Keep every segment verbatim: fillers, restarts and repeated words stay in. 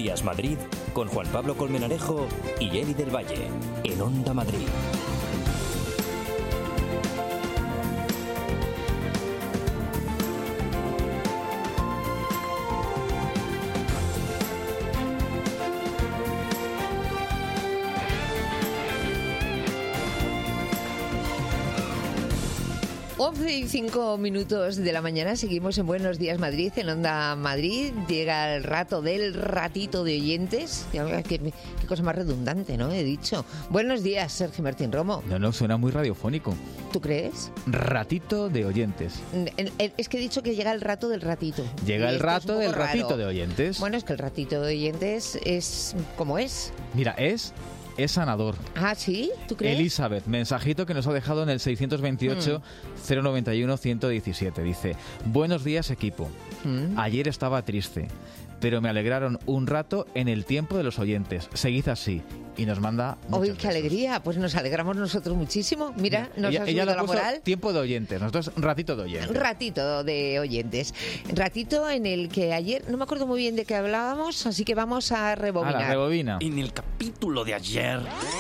Días Madrid con Juan Pablo Colmenarejo y Eli del Valle en Onda Madrid. once y cinco minutos de la mañana, seguimos en Buenos Días Madrid, en Onda Madrid. Llega el rato del ratito de oyentes. Qué, qué cosa más redundante, ¿no? He dicho. Buenos días, Sergio Martín Romo. No, no, suena muy radiofónico. ¿Tú crees? Ratito de oyentes. Es que he dicho que llega el rato del ratito. Llega el rato del raro. ratito de oyentes. Bueno, es que el ratito de oyentes es como es. Mira, es... Es sanador. Ah, ¿sí? ¿Tú crees? Elizabeth, mensajito que nos ha dejado en el seiscientos veintiocho, cero noventa y uno, ciento diecisiete. Dice: buenos días, equipo. Mm. Ayer estaba triste, pero me alegraron un rato en el tiempo de los oyentes. Seguid así. Y nos manda muchos ¡Uy, qué alegría! Pues nos alegramos nosotros muchísimo. Mira, nos ella, ha ella subido la moral. Tiempo de oyentes. Nosotros, ratito de oyentes. Ratito de oyentes. Ratito en el que ayer, no me acuerdo muy bien de qué hablábamos, así que vamos a rebobinar. A la rebobina. En el capítulo de ayer...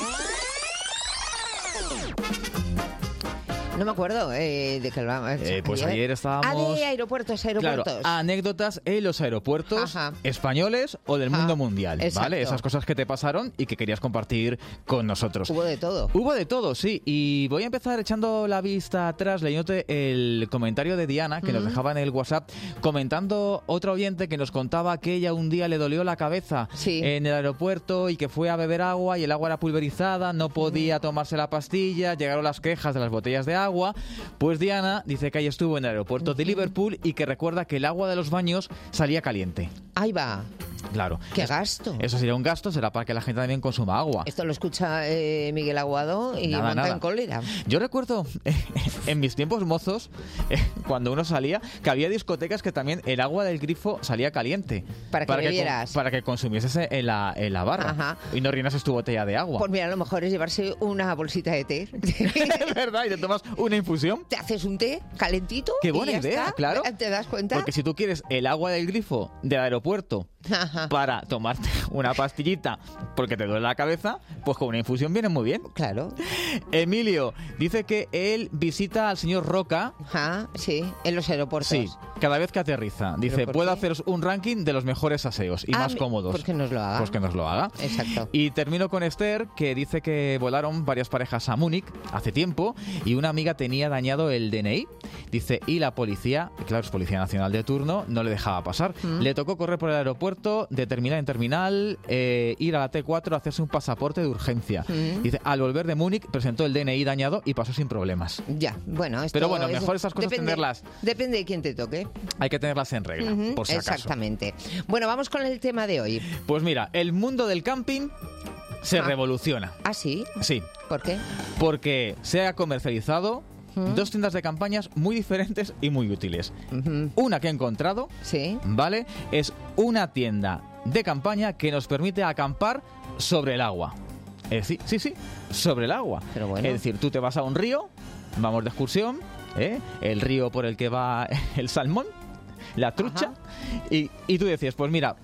No me acuerdo eh, de qué hablábamos. Eh, pues ayer, ayer estábamos... Ah, de aeropuertos, aeropuertos. Claro, anécdotas en los aeropuertos Ajá. españoles o del Ajá. mundo mundial, Exacto. ¿vale? Esas cosas que te pasaron y que querías compartir con nosotros. Hubo de todo. Hubo de todo, sí. Y voy a empezar echando la vista atrás, leyéndote el comentario de Diana, que mm. nos dejaba en el WhatsApp, comentando otro oyente que nos contaba que ella un día le dolió la cabeza sí. en el aeropuerto y que fue a beber agua y el agua era pulverizada, no podía tomarse la pastilla, llegaron las quejas de las botellas de agua. Pues Diana dice que ahí estuvo en el aeropuerto de Liverpool y que recuerda que el agua de los baños salía caliente. Ahí va. Claro. ¡Qué es, gasto! Eso sería un gasto, será para que la gente también consuma agua. Esto lo escucha eh, Miguel Aguado y nada, monta nada. en cólera. Yo recuerdo eh, en mis tiempos mozos, eh, cuando uno salía, que había discotecas que también el agua del grifo salía caliente. Para que para bebieras. Que, para que consumieses en la, en la barra. Ajá. Y no rienases tu botella de agua. Pues mira, a lo mejor es llevarse una bolsita de té. Es verdad, y te tomas una infusión. Te haces un té calentito. Qué buena y ya idea, está. claro. ¿Te das cuenta? Porque si tú quieres el agua del grifo del aeropuerto Ajá. para tomarte una pastillita porque te duele la cabeza, pues con una infusión viene muy bien. Claro. Emilio dice que él visita al señor Roca. Ajá, sí, en los aeropuertos. Sí, cada vez que aterriza. Dice, puedo haceros un ranking de los mejores aseos y ah, más cómodos. Pues que nos lo haga. Pues que nos lo haga. Exacto. Y termino con Esther, que dice que volaron varias parejas a Múnich hace tiempo y una amiga tenía dañado el D N I. Dice, y la policía, claro, es Policía Nacional de turno, no le dejaba pasar. Mm. Le tocó correr por el aeropuerto, de terminal en terminal, eh, ir a la T cuatro a hacerse un pasaporte de urgencia. Mm. Dice, al volver de Múnich presentó el D N I dañado y pasó sin problemas. Ya, bueno. Esto Pero bueno, es, mejor estas cosas depende, tenerlas. Depende de quién te toque. Hay que tenerlas en regla, uh-huh, por si acaso. Exactamente. Bueno, vamos con el tema de hoy. Pues mira, el mundo del camping se ah. revoluciona. ¿Ah, sí? Sí. ¿Por qué? Porque se ha comercializado uh-huh. dos tiendas de campañas muy diferentes y muy útiles. Uh-huh. Una que he encontrado, ¿sí? ¿Vale? Es una tienda de campaña que nos permite acampar sobre el agua. Es decir, sí, sí, sobre el agua. Pero bueno. Es decir, tú te vas a un río, vamos de excursión, ¿eh? El río por el que va el salmón, la trucha, y, y tú decías, pues mira,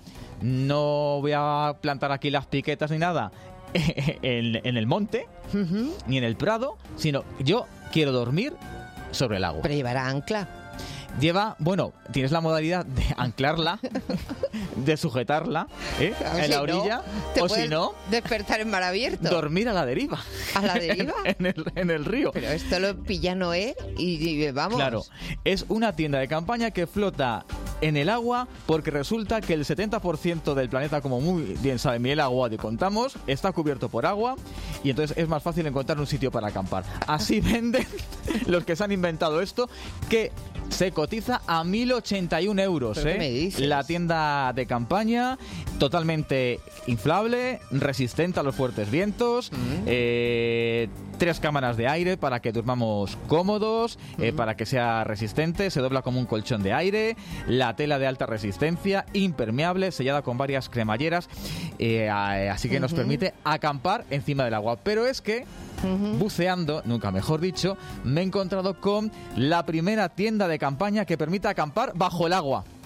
no voy a plantar aquí las piquetas ni nada en, en el monte, uh-huh. ni en el prado, sino yo quiero dormir sobre el agua. Pero llevará ancla. Lleva, bueno, tienes la modalidad de anclarla, de sujetarla ¿eh? en si la orilla, no, o si no, despertar en mar abierto. Dormir a la deriva. ¿A la deriva? en, en, el, en el río. Pero esto lo pilla Noé y, y vamos. Claro, es una tienda de campaña que flota en el agua porque resulta que el setenta por ciento del planeta, como muy bien sabe Miguel Aguado y contamos, está cubierto por agua y entonces es más fácil encontrar un sitio para acampar. Así venden los que se han inventado esto, que se cotiza a mil ochenta y un euros. ¿Pero ¿eh? qué me dices? La tienda de campaña, totalmente inflable, resistente a los fuertes vientos, mm. eh, tres cámaras de aire para que durmamos cómodos, mm. eh, para que sea resistente, se dobla como un colchón de aire, la tela de alta resistencia, impermeable, sellada con varias cremalleras, eh, así que uh-huh. nos permite acampar encima del agua. Pero es que Uh-huh. buceando, nunca mejor dicho, me he encontrado con la primera tienda de campaña que permite acampar bajo el agua.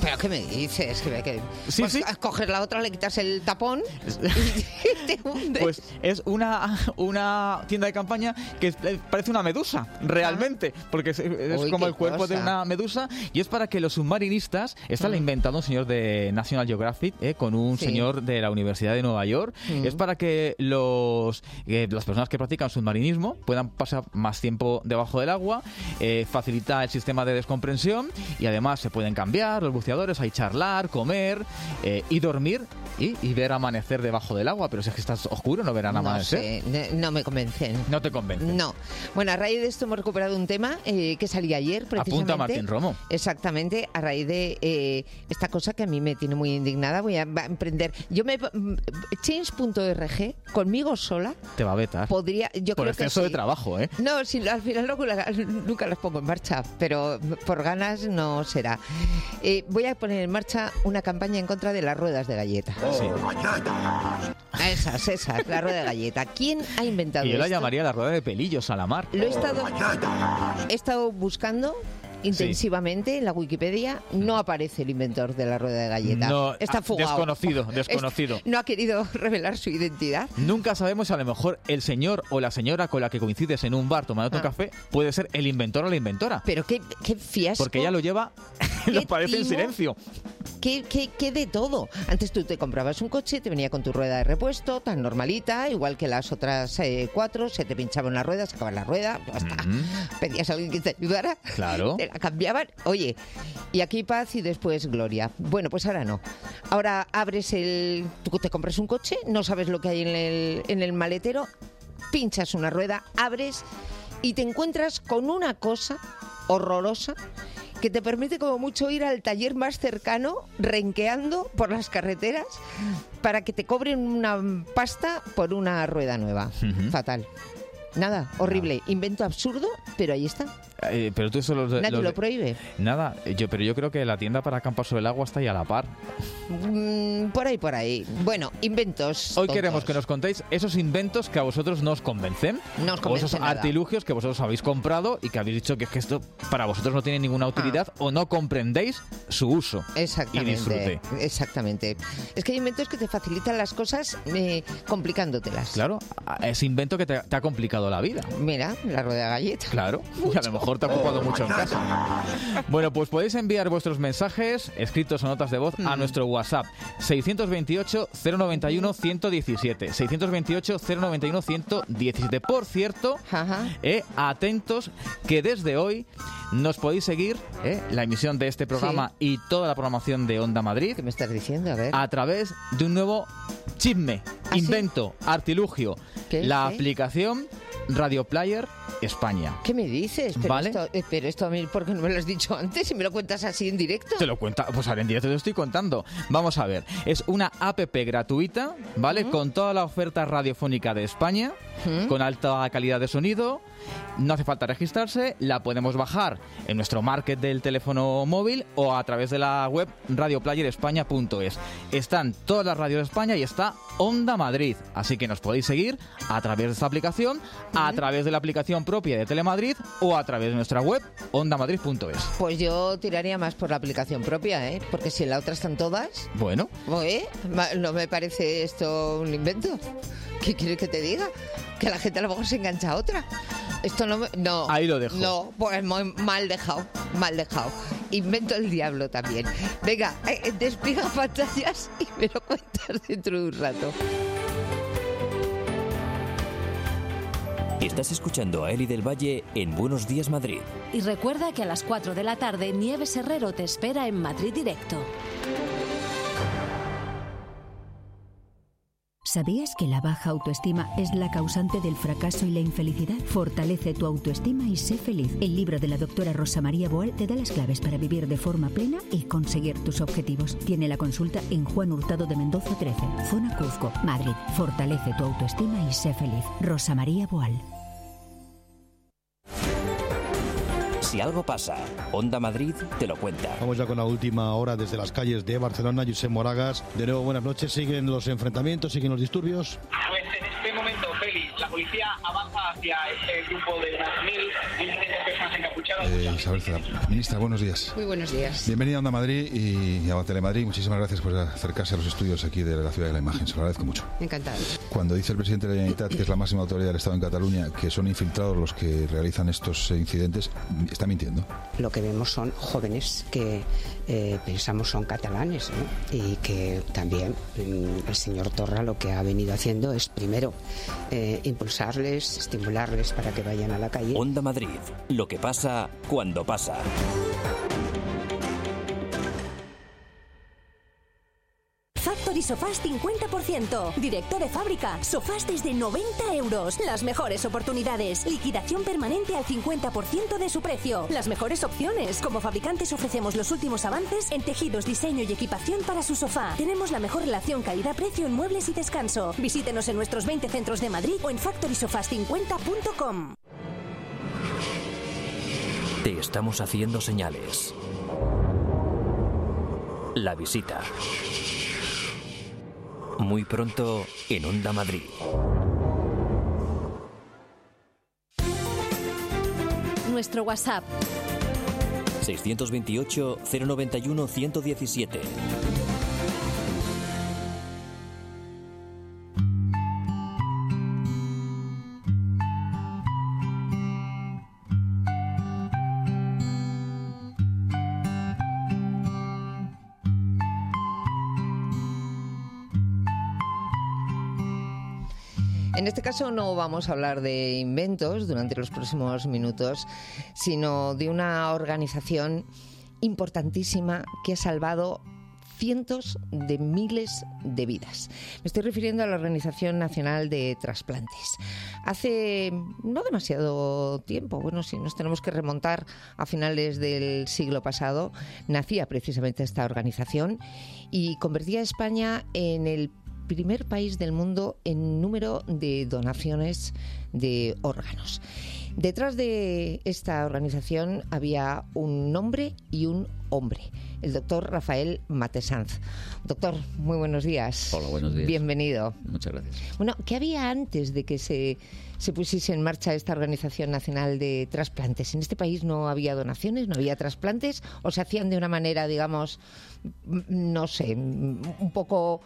¿Pero qué me dices? Que, que, Sí, pues, sí. coges la otra, le quitas el tapón y te hundes. Pues es una, una tienda de campaña que es- eh, parece una medusa, realmente, porque es, es Uy, como qué el cuerpo cosa. de una medusa, y es para que los submarinistas, esta la ha inventado un señor de National Geographic, eh, con un Sí. señor de la Universidad de Nueva York, Mm. es para que los eh, las personas que practican submarinismo puedan pasar más tiempo debajo del agua, eh, facilita el sistema de descompresión, y además se pueden cambiar los buceadores, hay charlar, comer eh, y dormir y, y ver amanecer debajo del agua, pero si es que estás oscuro no verán No amanecer. sé, ne- no me convencen. No te convence. No. Bueno, a raíz de esto hemos recuperado un tema eh, que salía ayer, precisamente. Apunta Martín Romo. Exactamente, a raíz de eh, esta cosa que a mí me tiene muy indignada. Voy a va a emprender. Yo me... change punto org, conmigo sola, Te va a vetar. podría... Yo Por creo que exceso de sí. trabajo, ¿eh? No, si, al final no, nunca las pongo en marcha, pero por ganas no será. Eh, voy a poner en marcha una campaña en contra de las ruedas de galleta. Sí. Esas, esas, la rueda de galleta. ¿Quién ha inventado Y yo la esto? llamaría la rueda de pelillos a la mar. Lo he estado, he estado buscando intensivamente en la Wikipedia. No aparece el inventor de la rueda de galleta. No, Está ah, fugado. desconocido, desconocido. No ha querido revelar su identidad. Nunca sabemos si a lo mejor el señor o la señora con la que coincides en un bar tomando Ah. un café puede ser el inventor o la inventora. Pero qué, qué fiasco. Porque ella lo lleva, lo Qué parece en timo. silencio. ¿Qué, qué, qué de todo? Antes tú te comprabas un coche, te venía con tu rueda de repuesto, tan normalita, igual que las otras eh, cuatro, se te pinchaba una rueda, sacabas la rueda, ya está. Mm. Pedías a alguien que te ayudara, Claro. te la cambiaban. Oye, y aquí paz y después gloria. Bueno, pues ahora no. Ahora abres el... Tú te compras un coche, no sabes lo que hay en el, en el maletero, pinchas una rueda, abres y te encuentras con una cosa horrorosa que te permite como mucho ir al taller más cercano, renqueando por las carreteras, para que te cobren una pasta por una rueda nueva. Ujú. Fatal. Nada, horrible. Invento absurdo, pero ahí está. Eh, pero tú eso lo, Nadie lo- lo prohíbe. Nada, yo, pero yo creo que la tienda para acampar sobre el agua está ahí a la par. Mm, por ahí, por ahí. Bueno, inventos. Hoy tontos. queremos que nos contéis esos inventos que a vosotros no os convencen. No os o convence esos nada. artilugios que vosotros habéis comprado y que habéis dicho que es que esto para vosotros no tiene ninguna utilidad o no comprendéis su uso y Exactamente, disfrute. exactamente. Es que hay inventos que te facilitan las cosas eh, complicándotelas. Claro, a- ese invento que te, te ha complicado la vida. Mira, la rueda de galleta. Claro, y a lo mejor te ha ocupado mucho en casa. Bueno, pues podéis enviar vuestros mensajes, escritos o notas de voz, a nuestro WhatsApp seiscientos veintiocho, cero noventa y uno, ciento diecisiete. seiscientos veintiocho, cero noventa y uno, ciento diecisiete. Por cierto, Ajá. eh, atentos que desde hoy nos podéis seguir, eh, la emisión de este programa y toda la programación de Onda Madrid, ¿Qué me estás diciendo? A ver. a través de un nuevo chisme, ¿Ah, sí? invento, artilugio, ¿Qué? la ¿Qué? aplicación Radio Player España. ¿Qué me dices? Pero, Vale. esto, eh, pero esto a mí, ¿por qué no me lo has dicho antes y me lo cuentas así en directo? Te lo cuenta, pues ahora en directo te lo estoy contando. Vamos a ver, es una app gratuita, ¿vale? Con toda la oferta radiofónica de España, ¿Mm? con alta calidad de sonido. No hace falta registrarse, la podemos bajar en nuestro market del teléfono móvil o a través de la web radio player españa punto es. Están todas las radios de España y está Onda Madrid, así que nos podéis seguir a través de esta aplicación, a través de la aplicación propia de Telemadrid o a través de nuestra web onda madrid punto es. Pues yo tiraría más por la aplicación propia, ¿eh? Porque si en la otra están todas, Bueno, ¿eh? Ma- No me parece esto un invento. ¿Qué quieres que te diga? Que la gente a lo mejor se engancha a otra. Esto no me... No. Ahí lo dejo. No, pues muy mal dejado, mal dejado. Invento el diablo también. Venga, eh, despliega pantallas y me lo cuentas dentro de un rato. Estás escuchando a Eli del Valle en Buenos Días Madrid. Y recuerda que a las cuatro de la tarde Nieves Herrero te espera en Madrid Directo. ¿Sabías que la baja autoestima es la causante del fracaso y la infelicidad? Fortalece tu autoestima y sé feliz. El libro de la doctora Rosa María Boal te da las claves para vivir de forma plena y conseguir tus objetivos. Tiene la consulta en Juan Hurtado de Mendoza trece, Zona Cuzco, Madrid. Fortalece tu autoestima y sé feliz. Rosa María Boal. Si algo pasa, Onda Madrid te lo cuenta. Vamos ya con la última hora desde las calles de Barcelona. Josep Moragas, de nuevo buenas noches. ¿Siguen los enfrentamientos? ¿Siguen los disturbios? Pues en este momento, Félix, la la policía avanza hacia este grupo de unas mil, mil cien personas encapuchadas. Eh, Isabel Cela, ministra, buenos días. Muy buenos días. Bienvenida a Onda Madrid y a Telemadrid. Muchísimas gracias por acercarse a los estudios aquí de la Ciudad de la Imagen. Se lo agradezco mucho. Encantado. Cuando dice el presidente de la Generalitat, que es la máxima autoridad del Estado en Cataluña, que son infiltrados los que realizan estos incidentes, ¿está mintiendo? Lo que vemos son jóvenes que eh, pensamos son catalanes, ¿no? Y que también mm, el señor Torra lo que ha venido haciendo es primero eh, impulsarles, estimularles para que vayan a la calle. Onda Madrid, lo que pasa cuando pasa. Factory Sofás cincuenta por ciento. Directo de fábrica. Sofás desde noventa euros. Las mejores oportunidades. Liquidación permanente al cincuenta por ciento de su precio. Las mejores opciones. Como fabricantes ofrecemos los últimos avances en tejidos, diseño y equipación para su sofá. Tenemos la mejor relación calidad-precio en muebles y descanso. Visítenos en nuestros veinte centros de Madrid o en factory sofás cincuenta punto com. Te estamos haciendo señales. La visita. Muy pronto en Onda Madrid. Nuestro WhatsApp seiscientos veintiocho, cero noventa y uno, ciento diecisiete. En este caso no vamos a hablar de inventos durante los próximos minutos, sino de una organización importantísima que ha salvado cientos de miles de vidas. Me estoy refiriendo a la Organización Nacional de Trasplantes. Hace no demasiado tiempo, bueno, si nos tenemos que remontar a finales del siglo pasado, nacía precisamente esta organización y convertía a España en el primer país del mundo en número de donaciones de órganos. Detrás de esta organización había un nombre y un hombre, el doctor Rafael Matesanz. Doctor, muy buenos días. Hola, buenos días. Bienvenido. Muchas gracias. Bueno, ¿qué había antes de que se, se pusiese en marcha esta Organización Nacional de Trasplantes? ¿En este país no había donaciones, no había trasplantes o se hacían de una manera, digamos, no sé, un poco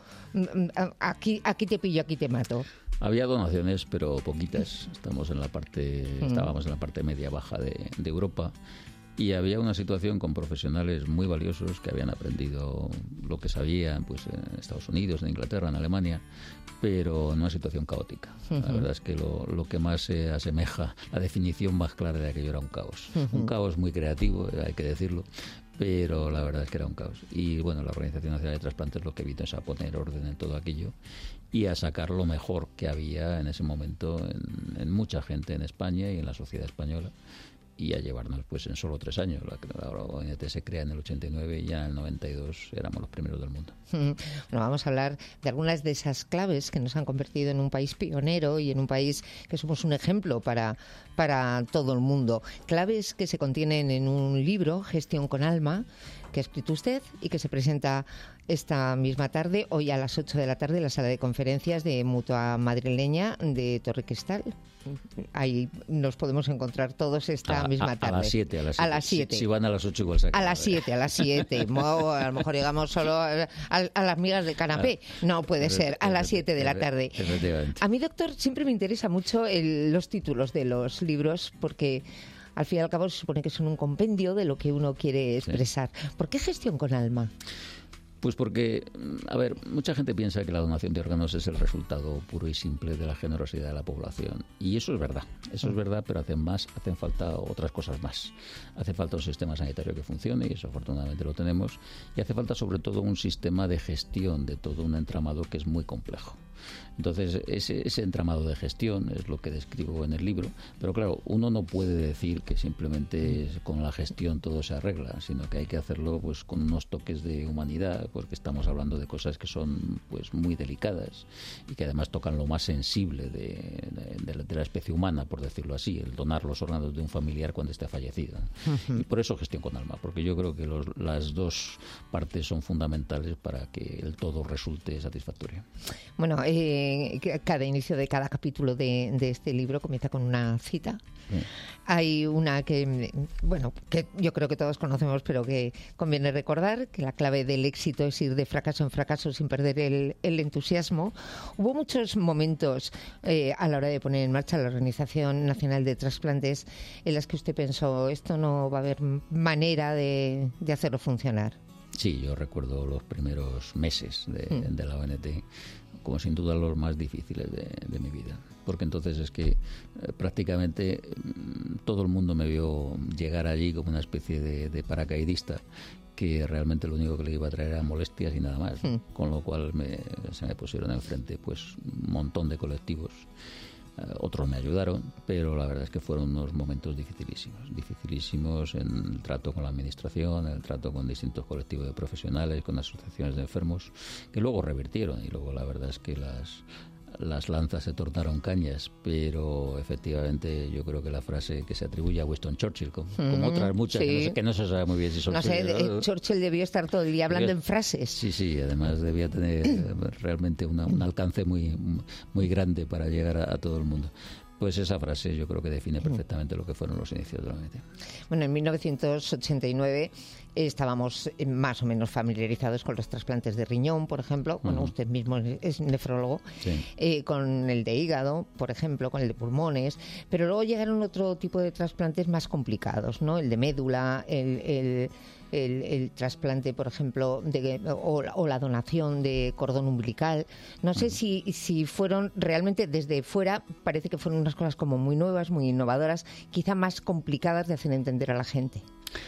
aquí, aquí te pillo, aquí te mato? Había donaciones, pero poquitas. Estamos en la parte, mm. Estábamos en la parte media-baja de, de Europa y había una situación con profesionales muy valiosos que habían aprendido lo que sabían pues, en Estados Unidos, en Inglaterra, en Alemania, pero en una situación caótica. Uh-huh. La verdad es que lo, lo que más se asemeja, la definición más clara de aquello era un caos. Uh-huh. Un caos muy creativo, hay que decirlo, pero la verdad es que era un caos. Y bueno, la Organización Nacional de Trasplantes lo que vino es a poner orden en todo aquello y a sacar lo mejor que había en ese momento en, en mucha gente en España y en la sociedad española y a llevarnos pues en solo tres años. La, la O N T se crea en el ochenta y nueve y ya en el noventa y dos éramos los primeros del mundo. Bueno, vamos a hablar de algunas de esas claves que nos han convertido en un país pionero y en un país que somos un ejemplo para, para todo el mundo. Claves que se contienen en un libro, Gestión con Alma, que ha escrito usted y que se presenta esta misma tarde, hoy a las ocho de la tarde, en la sala de conferencias de Mutua Madrileña de Torre Cristal. Ahí nos podemos encontrar todos esta a, misma a, tarde. A las siete. A las siete. A las siete. Si, si van a las ocho igual se acaba. A las siete, a las siete. O a lo mejor llegamos solo a, a, a las migas de canapé. No puede ser, a las siete de la tarde. Efectivamente. A mí, doctor, siempre me interesa mucho el, los títulos de los libros porque al fin y al cabo se supone que son un compendio de lo que uno quiere expresar. Sí. ¿Por qué Gestión con Alma? Pues porque, a ver, mucha gente piensa que la donación de órganos es el resultado puro y simple de la generosidad de la población. Y eso es verdad, eso es verdad, pero hacen más, hacen falta otras cosas más. Hace falta un sistema sanitario que funcione, y eso afortunadamente lo tenemos, y hace falta sobre todo un sistema de gestión de todo un entramado que es muy complejo. Entonces, ese, ese entramado de gestión es lo que describo en el libro, pero claro, uno no puede decir que simplemente con la gestión todo se arregla, sino que hay que hacerlo pues con unos toques de humanidad, porque estamos hablando de cosas que son pues muy delicadas y que además tocan lo más sensible de, de, de, de la especie humana, por decirlo así, el donar los órganos de un familiar cuando esté fallecido. Uh-huh. Y por eso Gestión con Alma, porque yo creo que los, las dos partes son fundamentales para que el todo resulte satisfactorio. Bueno, eh, cada inicio de cada capítulo de, de este libro comienza con una cita. Sí. Hay una que, bueno, que yo creo que todos conocemos, pero que conviene recordar, que la clave del éxito es ir de fracaso en fracaso sin perder el, el entusiasmo. Hubo muchos momentos eh, a la hora de poner en marcha la Organización Nacional de Trasplantes en las que usted pensó, esto no va a haber manera de, de hacerlo funcionar. Sí, yo recuerdo los primeros meses de, mm. de la O N T como sin duda los más difíciles de, de mi vida, porque entonces es que eh, prácticamente todo el mundo me vio llegar allí como una especie de, de paracaidista, que realmente lo único que le iba a traer eran molestias y nada más, ¿no? mm. Con lo cual me, se me pusieron enfrente pues un montón de colectivos. Otros me ayudaron, pero la verdad es que fueron unos momentos dificilísimos, dificilísimos en el trato con la administración, en el trato con distintos colectivos de profesionales, con asociaciones de enfermos, que luego revirtieron y luego la verdad es que las las lanzas se tornaron cañas, pero efectivamente yo creo que la frase que se atribuye a Winston Churchill, como, mm, como otras muchas, sí. que, no se, que no se sabe muy bien si son... No sé, de, Churchill debió estar todo el día hablando debía, en frases. Sí, sí, además debía tener realmente una, un alcance muy, muy grande para llegar a, a todo el mundo. Pues esa frase yo creo que define perfectamente lo que fueron los inicios de la O N T. Bueno, en mil novecientos ochenta y nueve estábamos más o menos familiarizados con los trasplantes de riñón, por ejemplo. Uh-huh. Bueno, usted mismo es nefrólogo. Sí. Eh, con el de hígado, por ejemplo, con el de pulmones. Pero luego llegaron otro tipo de trasplantes más complicados, ¿no? El de médula, el... el El, el trasplante, por ejemplo, de, o, o la donación de cordón umbilical. No sé si, si fueron realmente desde fuera, parece que fueron unas cosas como muy nuevas, muy innovadoras, quizá más complicadas de hacer entender a la gente.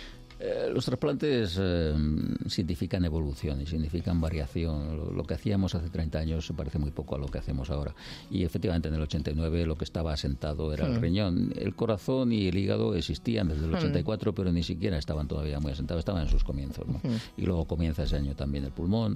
Eh, los trasplantes eh, significan evolución y significan variación. Lo, lo que hacíamos hace treinta años se parece muy poco a lo que hacemos ahora. Y efectivamente en el ochenta y nueve lo que estaba asentado era mm. el riñón. El corazón y el hígado existían desde el ochenta y cuatro, mm. pero ni siquiera estaban todavía muy asentados, estaban en sus comienzos, ¿no? Mm. Y luego comienza ese año también el pulmón.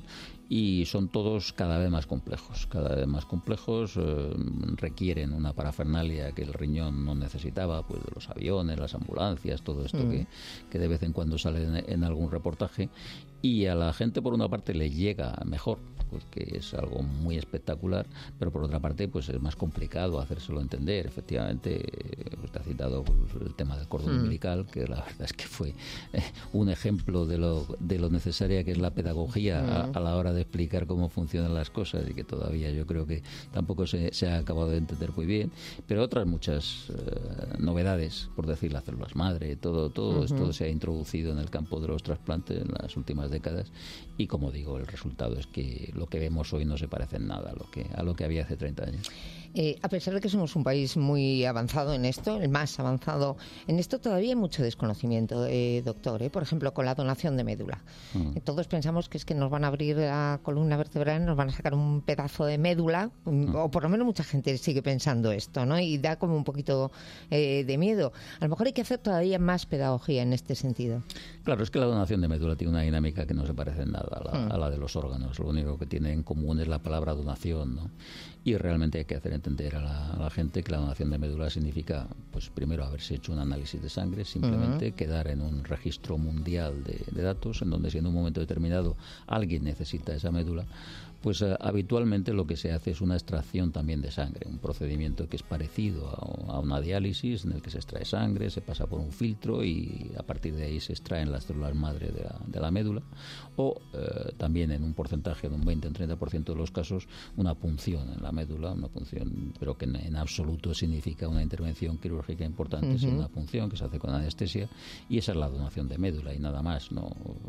Y son todos cada vez más complejos, cada vez más complejos, eh, requieren una parafernalia que el riñón no necesitaba, pues de los aviones, las ambulancias, todo esto mm. que, que de vez en cuando sale en, en algún reportaje, y a la gente por una parte le llega mejor, porque es algo muy espectacular, pero por otra parte pues es más complicado hacérselo entender. Efectivamente, usted ha citado el tema del cordón mm. umbilical, que la verdad es que fue eh, un ejemplo de lo, de lo necesaria que es la pedagogía mm. a, a la hora de explicar cómo funcionan las cosas, y que todavía yo creo que tampoco se, se ha acabado de entender muy bien, pero otras muchas eh, novedades, por decir las células madre, todo, todo uh-huh. esto se ha introducido en el campo de los trasplantes en las últimas décadas, y como digo, el resultado es que lo que vemos hoy no se parece en nada a lo que, a lo que había hace treinta años. Eh, a pesar de que somos un país muy avanzado en esto, el más avanzado en esto, todavía hay mucho desconocimiento, eh, doctor. Eh, por ejemplo, con la donación de médula. Mm. Eh, todos pensamos que es que nos van a abrir la columna vertebral, nos van a sacar un pedazo de médula, mm. o por lo menos mucha gente sigue pensando esto, ¿no? Y da como un poquito eh, de miedo. A lo mejor hay que hacer todavía más pedagogía en este sentido. Claro, es que la donación de médula tiene una dinámica que no se parece en nada a la, mm. a la de los órganos. Lo único que tiene en común es la palabra donación, ¿no? Y realmente hay que hacer entender a la, a la gente que la donación de médula significa, pues primero haberse hecho un análisis de sangre, simplemente uh-huh. quedar en un registro mundial de, de datos, en donde si en un momento determinado alguien necesita esa médula, pues uh, habitualmente lo que se hace es una extracción también de sangre, un procedimiento que es parecido a, a una diálisis, en el que se extrae sangre, se pasa por un filtro y a partir de ahí se extraen las células madre de la, de la médula, o uh, también en un porcentaje de un veinte a treinta por ciento de los casos una punción en la médula, una punción, pero que en, en absoluto significa una intervención quirúrgica importante, uh-huh. sino una punción que se hace con anestesia, y esa es la donación de médula y nada más, ¿no?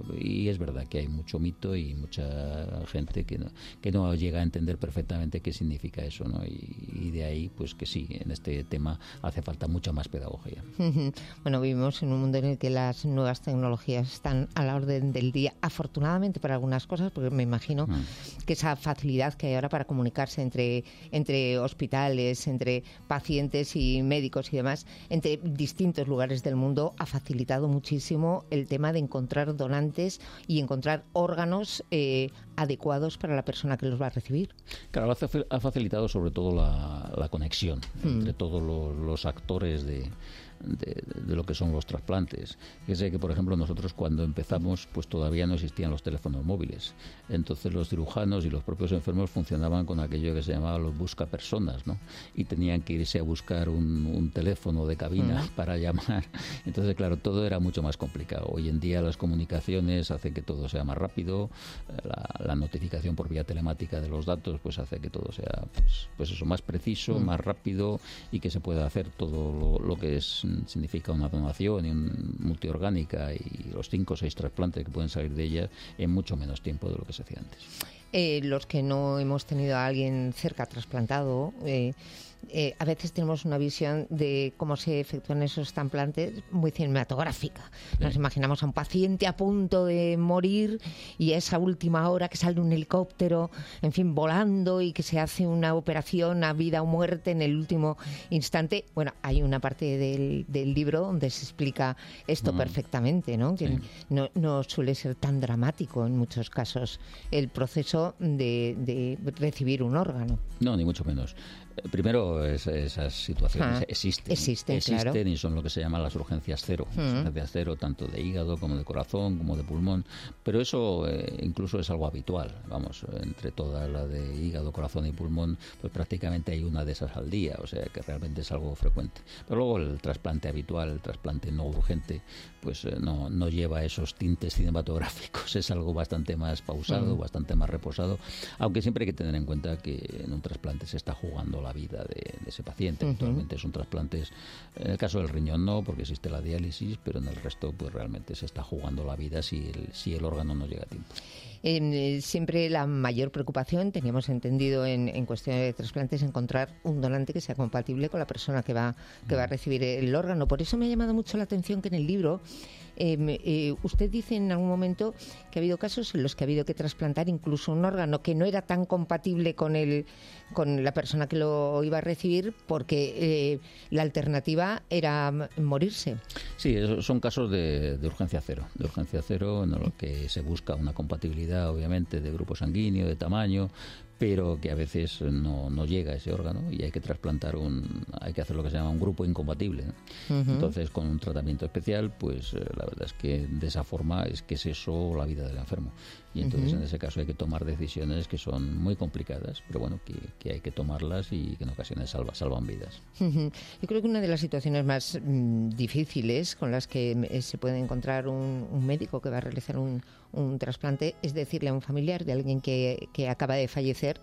Y es verdad que hay mucho mito y mucha gente que no, que no llega a entender perfectamente qué significa eso, ¿no? Y, y de ahí, pues que sí, en este tema hace falta mucha más pedagogía. Uh-huh. Bueno, vivimos en un mundo en el que las nuevas tecnologías están a la orden del día, afortunadamente para algunas cosas, porque me imagino uh-huh. que esa facilidad que hay ahora para comunicarse entre entre hospitales, entre pacientes y médicos y demás, entre distintos lugares del mundo, ha facilitado muchísimo el tema de encontrar donantes y encontrar órganos eh, adecuados para la persona que los va a recibir. Claro, ha facilitado sobre todo la, la conexión mm. entre todos los, los actores de de, de lo que son los trasplantes. Fíjese que, por ejemplo, nosotros cuando empezamos, pues todavía no existían los teléfonos móviles. Entonces los cirujanos y los propios enfermos funcionaban con aquello que se llamaba los buscapersonas, ¿no? Y tenían que irse a buscar un, un teléfono de cabina mm. para llamar. Entonces, claro, todo era mucho más complicado. Hoy en día las comunicaciones hacen que todo sea más rápido, la, la notificación por vía telemática de los datos pues hace que todo sea pues, pues eso, más preciso, mm. más rápido, y que se pueda hacer todo lo, lo que es, significa una donación y un multiorgánica y los cinco o seis trasplantes que pueden salir de ella en mucho menos tiempo de lo que se hacía antes. Eh, los que no hemos tenido a alguien cerca trasplantado, eh, eh, a veces tenemos una visión de cómo se efectúan esos trasplantes muy cinematográfica. Nos sí. imaginamos a un paciente a punto de morir y a esa última hora que sale un helicóptero, en fin, volando, y que se hace una operación a vida o muerte en el último instante. Bueno, hay una parte del, del libro donde se explica esto mm. perfectamente, ¿no? Que sí. no, no suele ser tan dramático en muchos casos el proceso de, de recibir un órgano. No, ni mucho menos. Primero, es, esas situaciones ah, existen, existen, existen claro. y son lo que se llaman las urgencias cero, mm. las urgencias cero tanto de hígado como de corazón como de pulmón, pero eso eh, incluso es algo habitual, vamos, entre toda la de hígado, corazón y pulmón, pues prácticamente hay una de esas al día, o sea que realmente es algo frecuente. Pero luego el trasplante habitual, el trasplante no urgente, pues eh, no, no lleva esos tintes cinematográficos, es algo bastante más pausado, mm. bastante más reposado, aunque siempre hay que tener en cuenta que en un trasplante se está jugando la vida de, de ese paciente. Uh-huh. Actualmente son trasplantes, en el caso del riñón no, porque existe la diálisis, pero en el resto pues realmente se está jugando la vida si el, si el órgano no llega a tiempo. Eh, siempre la mayor preocupación, teníamos entendido en, en cuestión de trasplantes, es encontrar un donante que sea compatible con la persona que va, que va a recibir el órgano. Por eso me ha llamado mucho la atención que en el libro eh, eh, usted dice en algún momento que ha habido casos en los que ha habido que trasplantar incluso un órgano que no era tan compatible con el, con la persona que lo iba a recibir, porque eh, la alternativa era morirse. Sí, son casos de, de urgencia cero, de urgencia cero en lo que se busca una compatibilidad, obviamente, de grupo sanguíneo, de tamaño, pero que a veces no, no llega ese órgano y hay que trasplantar un, hay que hacer lo que se llama un grupo incompatible, ¿no? Uh-huh. Entonces, con un tratamiento especial, pues eh, la verdad es que de esa forma es que es eso la vida del enfermo. Y entonces uh-huh. en ese caso hay que tomar decisiones que son muy complicadas, pero bueno, que, que hay que tomarlas y que en ocasiones salva, salvan vidas. Uh-huh. Yo creo que una de las situaciones más mm, difíciles con las que eh, se puede encontrar un, un médico que va a realizar un, un trasplante es decirle a un familiar de alguien que, que acaba de fallecer,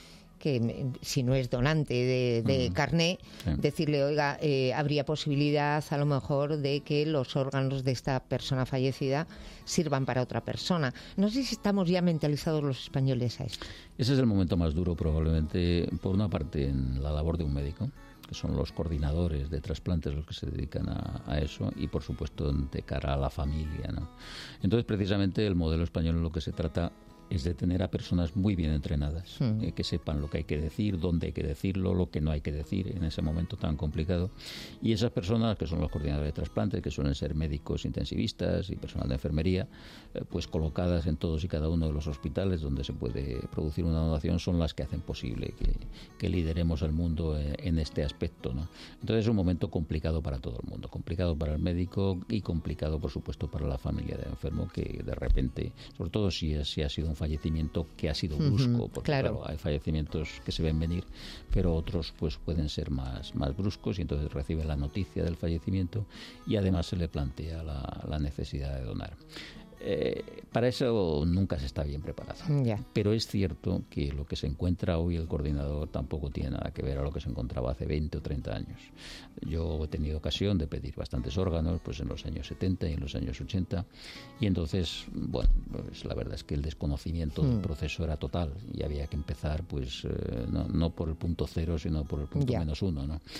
que si no es donante de, de mm. carné, sí. decirle, oiga, eh, habría posibilidad a lo mejor de que los órganos de esta persona fallecida sirvan para otra persona. No sé si estamos ya mentalizados los españoles a esto. Ese es el momento más duro probablemente, por una parte, en la labor de un médico, que son los coordinadores de trasplantes los que se dedican a, a eso, y por supuesto de cara a la familia, ¿no? Entonces, precisamente, el modelo español en lo que se trata es de tener a personas muy bien entrenadas, mm. eh, que sepan lo que hay que decir, dónde hay que decirlo, lo que no hay que decir en ese momento tan complicado. Y esas personas, que son los coordinadores de trasplantes, que suelen ser médicos intensivistas y personal de enfermería, eh, pues colocadas en todos y cada uno de los hospitales donde se puede producir una donación, son las que hacen posible que, que lideremos el mundo en, en este aspecto, ¿no? Entonces es un momento complicado para todo el mundo, complicado para el médico y complicado, por supuesto, para la familia del enfermo, que de repente, sobre todo si, es, si ha sido un fallecimiento que ha sido brusco, porque claro. claro, hay fallecimientos que se ven venir, pero otros pues pueden ser más, más bruscos, y entonces recibe la noticia del fallecimiento y además se le plantea la, la necesidad de donar. Eh, para eso nunca se está bien preparado. Yeah. Pero es cierto que lo que se encuentra hoy el coordinador tampoco tiene nada que ver a lo que se encontraba hace veinte o treinta años. Yo he tenido ocasión de pedir bastantes órganos pues en los años setenta y en los años ochenta, y entonces, bueno, pues la verdad es que el desconocimiento mm. del proceso era total y había que empezar pues eh, no, no por el punto cero, sino por el punto yeah. menos uno, ¿no?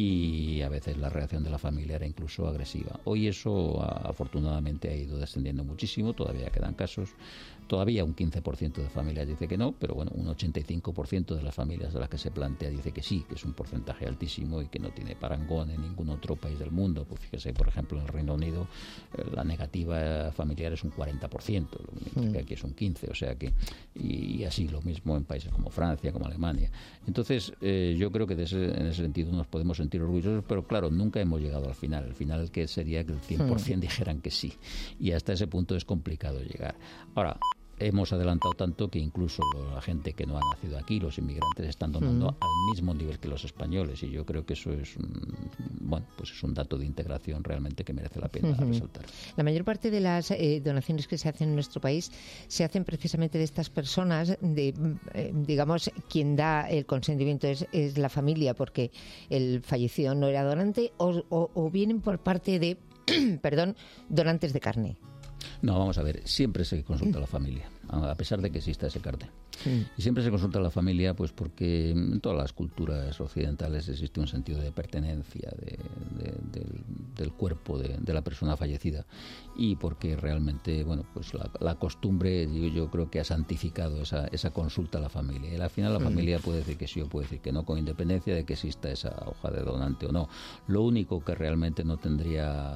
Y a veces la reacción de la familia era incluso agresiva. Hoy eso afortunadamente ha ido descendiendo muchísimo, todavía quedan casos, Todavía un quince por ciento de familias dice que no, pero bueno, un ochenta y cinco por ciento de las familias de las que se plantea dice que sí, que es un porcentaje altísimo y que no tiene parangón en ningún otro país del mundo. Pues fíjese, por ejemplo, en el Reino Unido eh, la negativa familiar es un cuarenta por ciento, mientras que aquí es un quince por ciento, o sea que, y, y así lo mismo en países como Francia, como Alemania. Entonces, eh, yo creo que de ese, en ese sentido nos podemos sentir orgullosos, pero claro, nunca hemos llegado al final. El final que sería que el cien por ciento dijeran que sí, y hasta ese punto es complicado llegar. Ahora, hemos adelantado tanto que incluso la gente que no ha nacido aquí, los inmigrantes, están donando mm. al mismo nivel que los españoles, y yo creo que eso es un, bueno, pues es un dato de integración realmente que merece la pena uh-huh. resaltar. La mayor parte de las eh, donaciones que se hacen en nuestro país se hacen precisamente de estas personas, de eh, digamos, quien da el consentimiento es, es la familia, porque el fallecido no era donante, o, o, o vienen por parte de, perdón, donantes de carne. No, vamos a ver, siempre se consulta a la familia, a pesar de que exista ese cartel. Sí. Y siempre se consulta a la familia, pues porque en todas las culturas occidentales existe un sentido de pertenencia de, de, de, del cuerpo de, de la persona fallecida, y porque realmente, bueno, pues la, la costumbre, yo, yo creo que ha santificado esa, esa consulta a la familia. Y al final la familia puede decir que sí o puede decir que no, con independencia de que exista esa hoja de donante o no. Lo único que realmente no tendría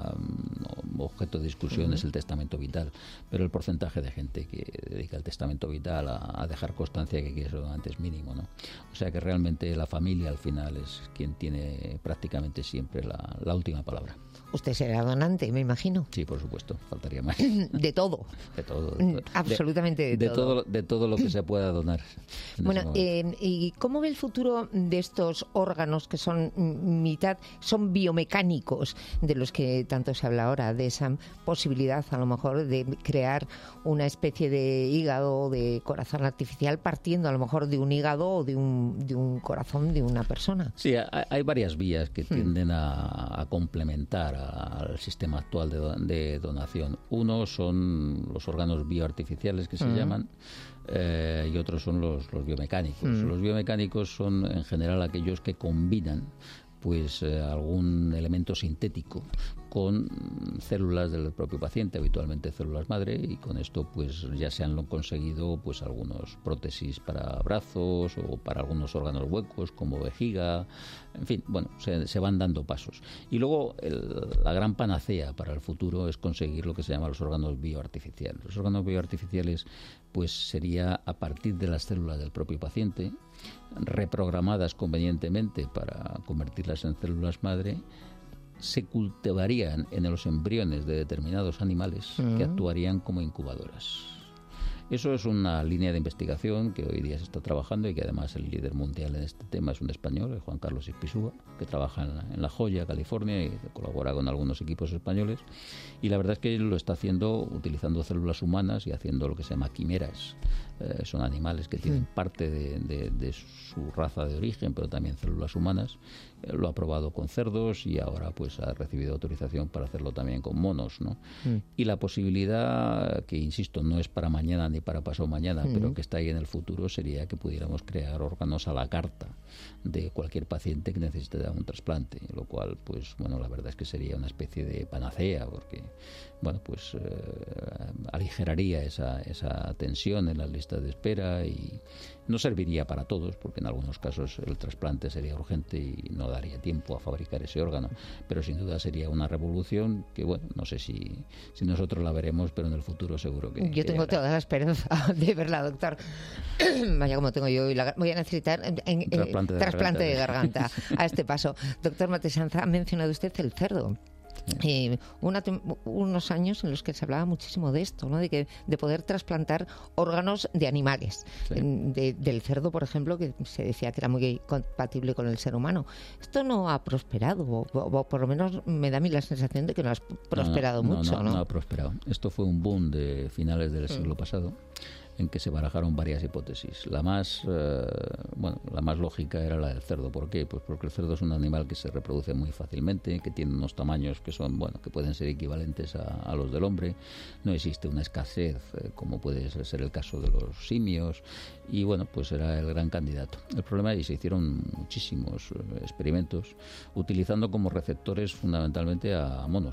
objeto de discusión uh-huh. es el testamento vital, pero el porcentaje de gente que dedica el testamento vital a, a dejar constancia que quiere ser donante es mínimo, ¿no? O sea que realmente la familia al final es quien tiene prácticamente siempre la, la última palabra. Usted será donante, me imagino. Sí, por supuesto, faltaría más. De todo. De todo. De todo. Absolutamente de, de, de todo. todo. De todo lo que se pueda donar. Bueno, eh, ¿y cómo ve el futuro de estos órganos que son mitad, son biomecánicos, de los que tanto se habla ahora, de esa posibilidad a lo mejor de crear una especie de hígado, de corazón artificial, partiendo a lo mejor de un hígado o de un, de un corazón de una persona? Sí, hay, hay varias vías que tienden a, a complementar a al sistema actual de, do, de donación. Uno son los órganos bioartificiales que se uh-huh. llaman eh, y otros son los, los biomecánicos. Uh-huh. Los biomecánicos son en general aquellos que combinan pues eh, algún elemento sintético con células del propio paciente, habitualmente células madre, y con esto pues ya se han conseguido pues algunos prótesis para brazos o para algunos órganos huecos como vejiga, en fin, bueno, se, se van dando pasos. Y luego el, la gran panacea para el futuro es conseguir lo que se llama los órganos bioartificiales. Los órganos bioartificiales pues sería a partir de las células del propio paciente, reprogramadas convenientemente para convertirlas en células madre, se cultivarían en los embriones de determinados animales uh-huh. que actuarían como incubadoras. Eso es una línea de investigación que hoy día se está trabajando y que además el líder mundial en este tema es un español, Juan Carlos Ispizúa, que trabaja en la, en La Joya, California, y colabora con algunos equipos españoles. Y la verdad es que él lo está haciendo utilizando células humanas y haciendo lo que se llama quimeras. Eh, son animales que tienen parte de, de, de su raza de origen, pero también células humanas. Eh, lo ha probado con cerdos y ahora pues ha recibido autorización para hacerlo también con monos, ¿no? Mm. Y la posibilidad, que insisto, no es para mañana ni para pasado mañana, mm. pero que está ahí en el futuro, sería que pudiéramos crear órganos a la carta de cualquier paciente que necesite dar un trasplante, lo cual, pues bueno, la verdad es que sería una especie de panacea, porque bueno, pues eh, aligeraría esa, esa tensión en las listas de espera y no serviría para todos, porque en algunos casos el trasplante sería urgente y no daría tiempo a fabricar ese órgano, pero sin duda sería una revolución que, bueno, no sé si, si nosotros la veremos, pero en el futuro seguro que... Yo tengo que toda la esperanza de verla, doctor. Vaya como tengo yo, y la, voy a necesitar en, en, trasplante, de, trasplante garganta. de garganta a este paso. Doctor Matesanza, ha mencionado usted el cerdo. Eh, una, unos años en los que se hablaba muchísimo de esto, ¿no? De que de poder trasplantar órganos de animales, sí. de, del cerdo, por ejemplo, que se decía que era muy compatible con el ser humano. Esto no ha prosperado, o, o por lo menos me da a mí la sensación de que no ha prosperado no, no, mucho, no, ¿no? No ha prosperado. Esto fue un boom de finales del siglo mm. pasado, en que se barajaron varias hipótesis. La más eh, bueno, la más lógica era la del cerdo. ¿Por qué? Pues porque el cerdo es un animal que se reproduce muy fácilmente, que tiene unos tamaños que son, bueno, que pueden ser equivalentes a, a los del hombre. No existe una escasez eh, como puede ser el caso de los simios, y bueno, pues era el gran candidato. El problema es que se hicieron muchísimos eh, experimentos utilizando como receptores fundamentalmente a monos.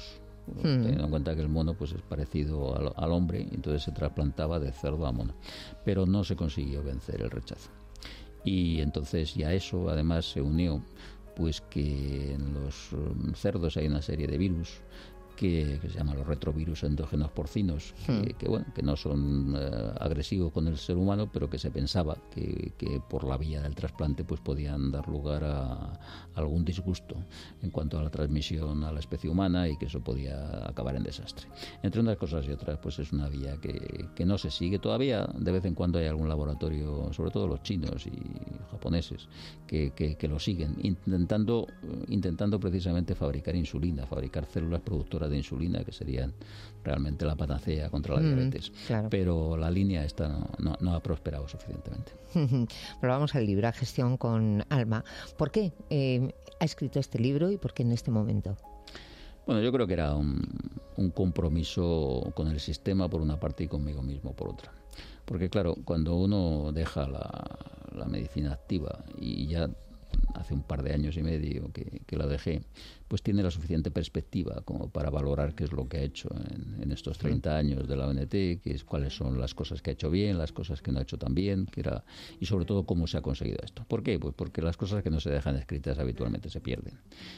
mm. teniendo en cuenta que el mono pues es parecido al, al hombre, entonces se trasplantaba de cerdo a mono, pero no se consiguió vencer el rechazo. Y entonces ya eso además se unió pues que en los cerdos hay una serie de virus que, que se llaman los retrovirus endógenos porcinos, que, mm. que bueno, que no son uh, agresivos con el ser humano, pero que se pensaba que, que por la vía del trasplante pues podían dar lugar a, a algún disgusto en cuanto a la transmisión a la especie humana y que eso podía acabar en desastre. Entre unas cosas y otras, pues es una vía que, que no se sigue todavía. De vez en cuando hay algún laboratorio, sobre todo los chinos y japoneses, que, que, que lo siguen, intentando, intentando precisamente fabricar insulina, fabricar células productoras de insulina, que serían realmente la panacea contra la mm, diabetes. Claro. Pero la línea esta no, no, no ha prosperado suficientemente. Pero vamos al libro, a Gestión con Alma. ¿Por qué eh, ha escrito este libro y por qué en este momento? Bueno, yo creo que era un, un compromiso con el sistema por una parte y conmigo mismo por otra. Porque claro, cuando uno deja la, la medicina activa y ya hace un par de años y medio que, que la dejé, pues tiene la suficiente perspectiva como para valorar qué es lo que ha hecho en, en estos treinta años de la O N T, que es, cuáles son las cosas que ha hecho bien, las cosas que no ha hecho tan bien, que era, y sobre todo cómo se ha conseguido esto. ¿Por qué? Pues porque las cosas que no se dejan escritas habitualmente se pierden.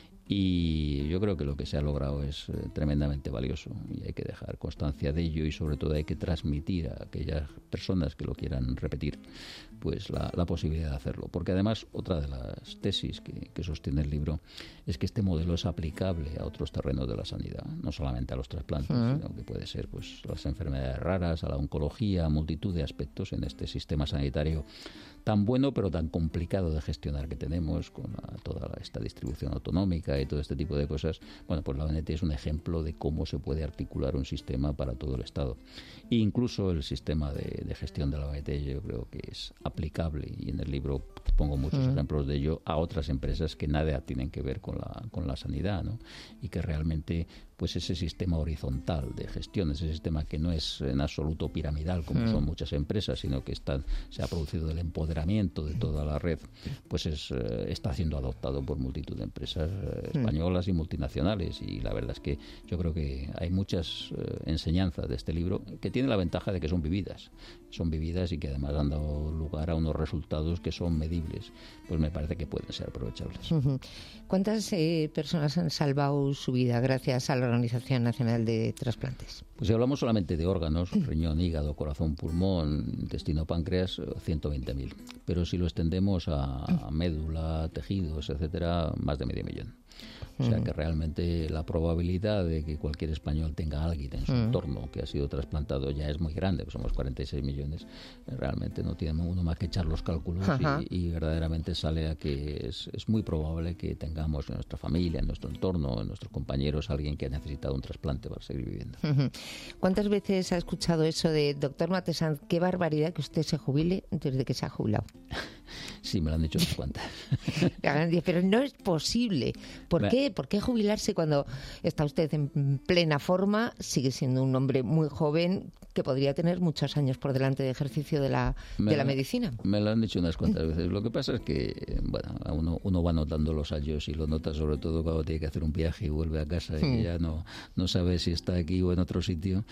Y yo creo que lo que se ha logrado es eh, tremendamente valioso y hay que dejar constancia de ello y sobre todo hay que transmitir a aquellas personas que lo quieran repetir pues la, la posibilidad de hacerlo. Porque además otra de las tesis que, que sostiene el libro es que este modelo es aplicable a otros terrenos de la sanidad, no solamente a los trasplantes, uh-huh. sino que puede ser pues las enfermedades raras, a la oncología, a multitud de aspectos en este sistema sanitario tan bueno pero tan complicado de gestionar que tenemos con la, toda esta distribución autonómica y todo este tipo de cosas. Bueno, pues la O N T es un ejemplo de cómo se puede articular un sistema para todo el Estado. E incluso el sistema de, de gestión de la O N T yo creo que es aplicable y en el libro pongo muchos mm. ejemplos de ello a otras empresas que nada tienen que ver con la, con la sanidad, ¿no? Y que realmente pues ese sistema horizontal de gestión, ese sistema que no es en absoluto piramidal como mm. son muchas empresas, sino que están, se ha producido el empoderamiento de toda la red, pues es, eh, está siendo adoptado por multitud de empresas eh, españolas mm. y multinacionales y la verdad es que yo creo que hay muchas eh, enseñanzas de este libro que tienen la ventaja de que son vividas, son vividas y que además han dado lugar a unos resultados que son medibles, pues me parece que pueden ser aprovechables. Uh-huh. ¿Cuántas eh, personas han salvado su vida gracias a la Organización Nacional de Trasplantes? Pues si hablamos solamente de órganos, riñón, hígado, corazón, pulmón, intestino, páncreas, ciento veinte mil. Pero si lo extendemos a, a médula, tejidos, etcétera, más de medio millón. O sea que realmente la probabilidad de que cualquier español tenga a alguien en su mm. entorno que ha sido trasplantado ya es muy grande, pues somos cuarenta y seis millones, realmente no tiene uno más que echar los cálculos y, y verdaderamente sale a que es, es muy probable que tengamos en nuestra familia, en nuestro entorno, en nuestros compañeros, alguien que ha necesitado un trasplante para seguir viviendo. ¿Cuántas veces ha escuchado eso de doctor Matesanz, qué barbaridad que usted se jubile desde que se ha jubilado? Sí, me lo han dicho unas cuantas. Pero no es posible. ¿Por qué? ¿Por qué jubilarse cuando está usted en plena forma? Sigue siendo un hombre muy joven que podría tener muchos años por delante de ejercicio de la, me de la medicina. Me lo han dicho unas cuantas veces. Lo que pasa es que bueno, uno, uno va notando los años y lo nota sobre todo cuando tiene que hacer un viaje y vuelve a casa y mm. ya no, no sabe si está aquí o en otro sitio.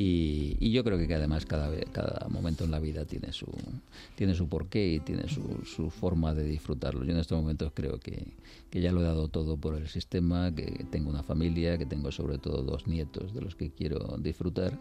Y, y yo creo que además cada, cada momento en la vida tiene su, tiene su porqué y tiene su, su forma de disfrutarlo. Yo en estos momentos creo que, que ya lo he dado todo por el sistema, que tengo una familia, que tengo sobre todo dos nietos de los que quiero disfrutar.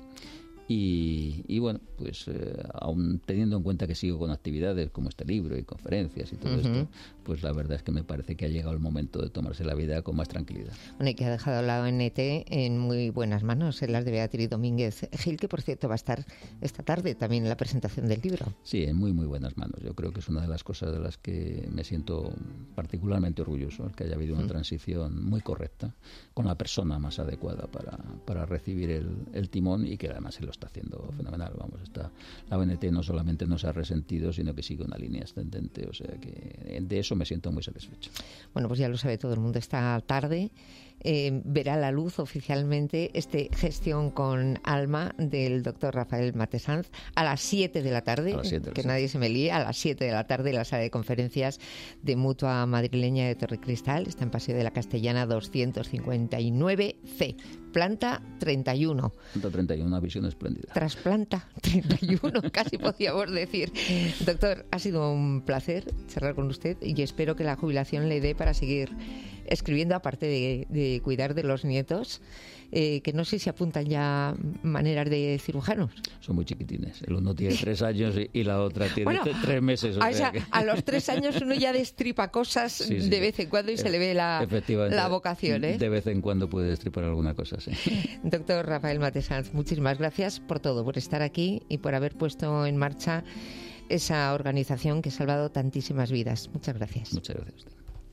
Y, y bueno, pues eh, aún teniendo en cuenta que sigo con actividades como este libro y conferencias y todo uh-huh. esto, pues la verdad es que me parece que ha llegado el momento de tomarse la vida con más tranquilidad. Bueno, y que ha dejado la O N T en muy buenas manos, en las de Beatriz Domínguez Gil, que por cierto va a estar esta tarde también en la presentación del libro. Sí, en muy muy buenas manos. Yo creo que es una de las cosas de las que me siento particularmente orgulloso, el que haya habido una uh-huh. transición muy correcta, con la persona más adecuada para, para recibir el, el timón y que además se lo está haciendo fenomenal. Vamos, está, la O N T no solamente no se ha resentido, sino que sigue una línea ascendente, o sea que de eso me siento muy satisfecho. Bueno, pues ya lo sabe todo el mundo, esta tarde eh, verá la luz oficialmente este Gestión con Alma del doctor Rafael Matesanz a las siete de la tarde, siete, que sí. nadie se me líe, a las siete de la tarde en la sala de conferencias de Mutua Madrileña de Torre Cristal. Está en Paseo de la Castellana doscientos cincuenta y nueve ce, planta treinta y uno. Planta treinta y uno, una visión espléndida. Trasplanta treinta y uno, casi podíamos decir. Doctor, ha sido un placer charlar con usted y espero que la jubilación le dé para seguir escribiendo, aparte de, de cuidar de los nietos, eh, que no sé si apuntan ya maneras de cirujanos. Son muy chiquitines. El uno tiene tres años y, y la otra tiene bueno, tres meses. O a, sea esa, que... a los tres años uno ya destripa cosas sí, sí. de vez en cuando y se le ve la, la vocación. ¿eh? De vez en cuando puede destripar alguna cosa, sí. Doctor Rafael Matesanz, muchísimas gracias por todo, por estar aquí y por haber puesto en marcha esa organización que ha salvado tantísimas vidas. Muchas gracias. Muchas gracias a usted.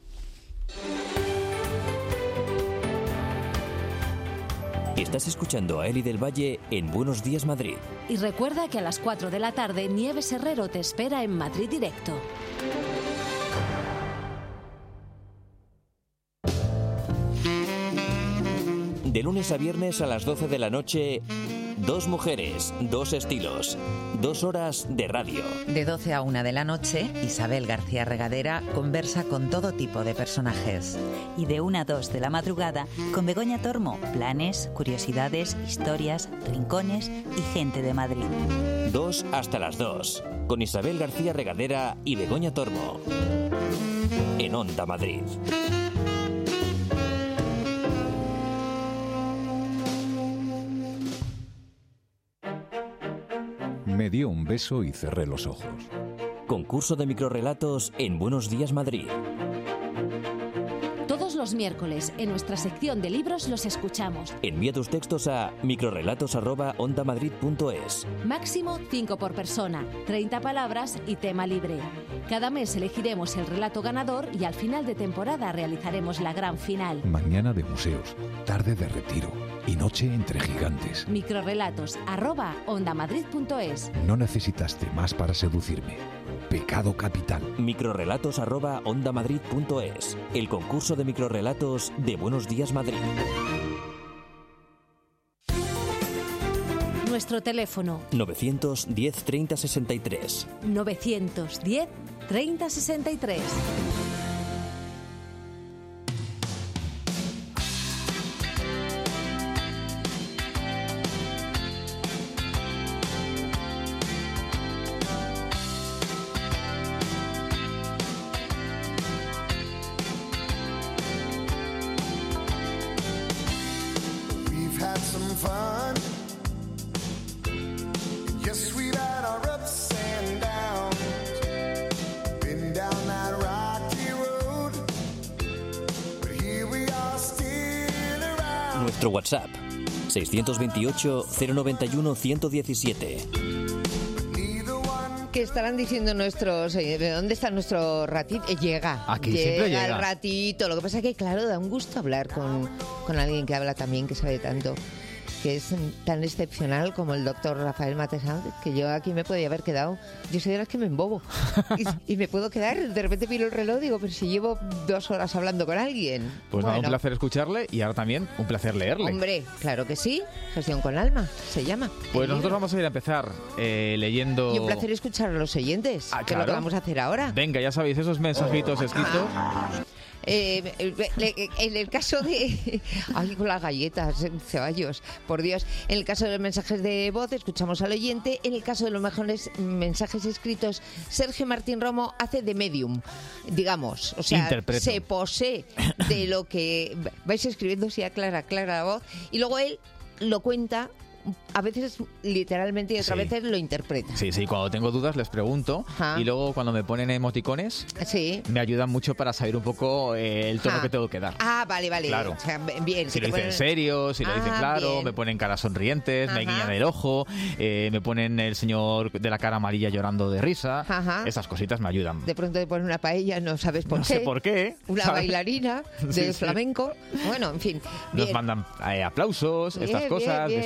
Estás escuchando a Eli del Valle en Buenos Días Madrid. Y recuerda que a las cuatro de la tarde Nieves Herrero te espera en Madrid Directo. De lunes a viernes a las doce de la noche, dos mujeres, dos estilos, dos horas de radio. De doce a una de la noche, Isabel García Regadera conversa con todo tipo de personajes. Y de una a dos de la madrugada, con Begoña Tormo, planes, curiosidades, historias, rincones y gente de Madrid. Dos hasta las dos, con Isabel García Regadera y Begoña Tormo. En Onda Madrid. Me dio un beso y cerré los ojos. Concurso de microrrelatos en Buenos Días Madrid. Todos los miércoles en nuestra sección de libros los escuchamos. Envía tus textos a microrrelatos arroba ondamadrid punto es. Máximo cinco por persona, treinta palabras y tema libre. Cada mes elegiremos el relato ganador y al final de temporada realizaremos la gran final. Mañana de museos, tarde de retiro y noche entre gigantes. Microrrelatos arroba ondamadrid punto es. No necesitaste más para seducirme. Pecado capital. Microrrelatos arroba ondamadrid punto es. El concurso de microrrelatos de Buenos Días Madrid. Nuestro teléfono novecientos diez treinta sesenta y tres. novecientos diez treinta sesenta y tres. Nuestro WhatsApp seiscientos veintiocho cero noventa y uno ciento diecisiete. ¿Qué estarán diciendo nuestros? ¿De dónde está nuestro ratito? Eh, llega. Aquí llega siempre llega. el ratito. Lo que pasa es que, claro, da un gusto hablar con, con alguien que habla también, que sabe tanto, que es tan excepcional como el doctor Rafael Matesanz, que yo aquí me podía haber quedado. Yo soy de las que me embobo y, y me puedo quedar, de repente miro el reloj y digo, pero si llevo dos horas hablando con alguien. Pues bueno, nada, un placer escucharle y ahora también un placer leerle. Hombre, claro que sí. Gestión con Alma se llama. Pues nosotros vamos a ir a empezar eh, leyendo... Y un placer escuchar a los oyentes, ah, que claro. es lo que vamos a hacer ahora. Venga, ya sabéis, esos mensajitos escritos... Eh, en el caso de... Ay, con las galletas, Ceballos, por Dios. En el caso de los mensajes de voz, escuchamos al oyente. En el caso de los mejores mensajes escritos, Sergio Martín Romo hace de medium, digamos. O sea, Interpreto. se posee de lo que vais escribiendo, si aclara, clara la voz. Y luego él lo cuenta... A veces literalmente y otras sí. veces lo interpreta. Sí, sí, cuando tengo dudas les pregunto. Ajá. Y luego cuando me ponen emoticones sí. me ayudan mucho para saber un poco eh, el tono Ajá. que tengo que dar. Ah, vale, vale. Claro. O sea, bien. Si, si lo dicen ponen... serio, si lo ah, dicen claro, bien. me ponen caras sonrientes, Ajá. me guiñan el ojo, eh, me ponen el señor de la cara amarilla llorando de risa. Ajá. Esas cositas me ayudan. De pronto te ponen una paella, no sabes por no qué. No sé por qué. Una ¿sabes? bailarina de sí, flamenco. Sí. Bueno, en fin. Nos bien. mandan eh, aplausos, bien, estas cosas, bien, bien. besitos.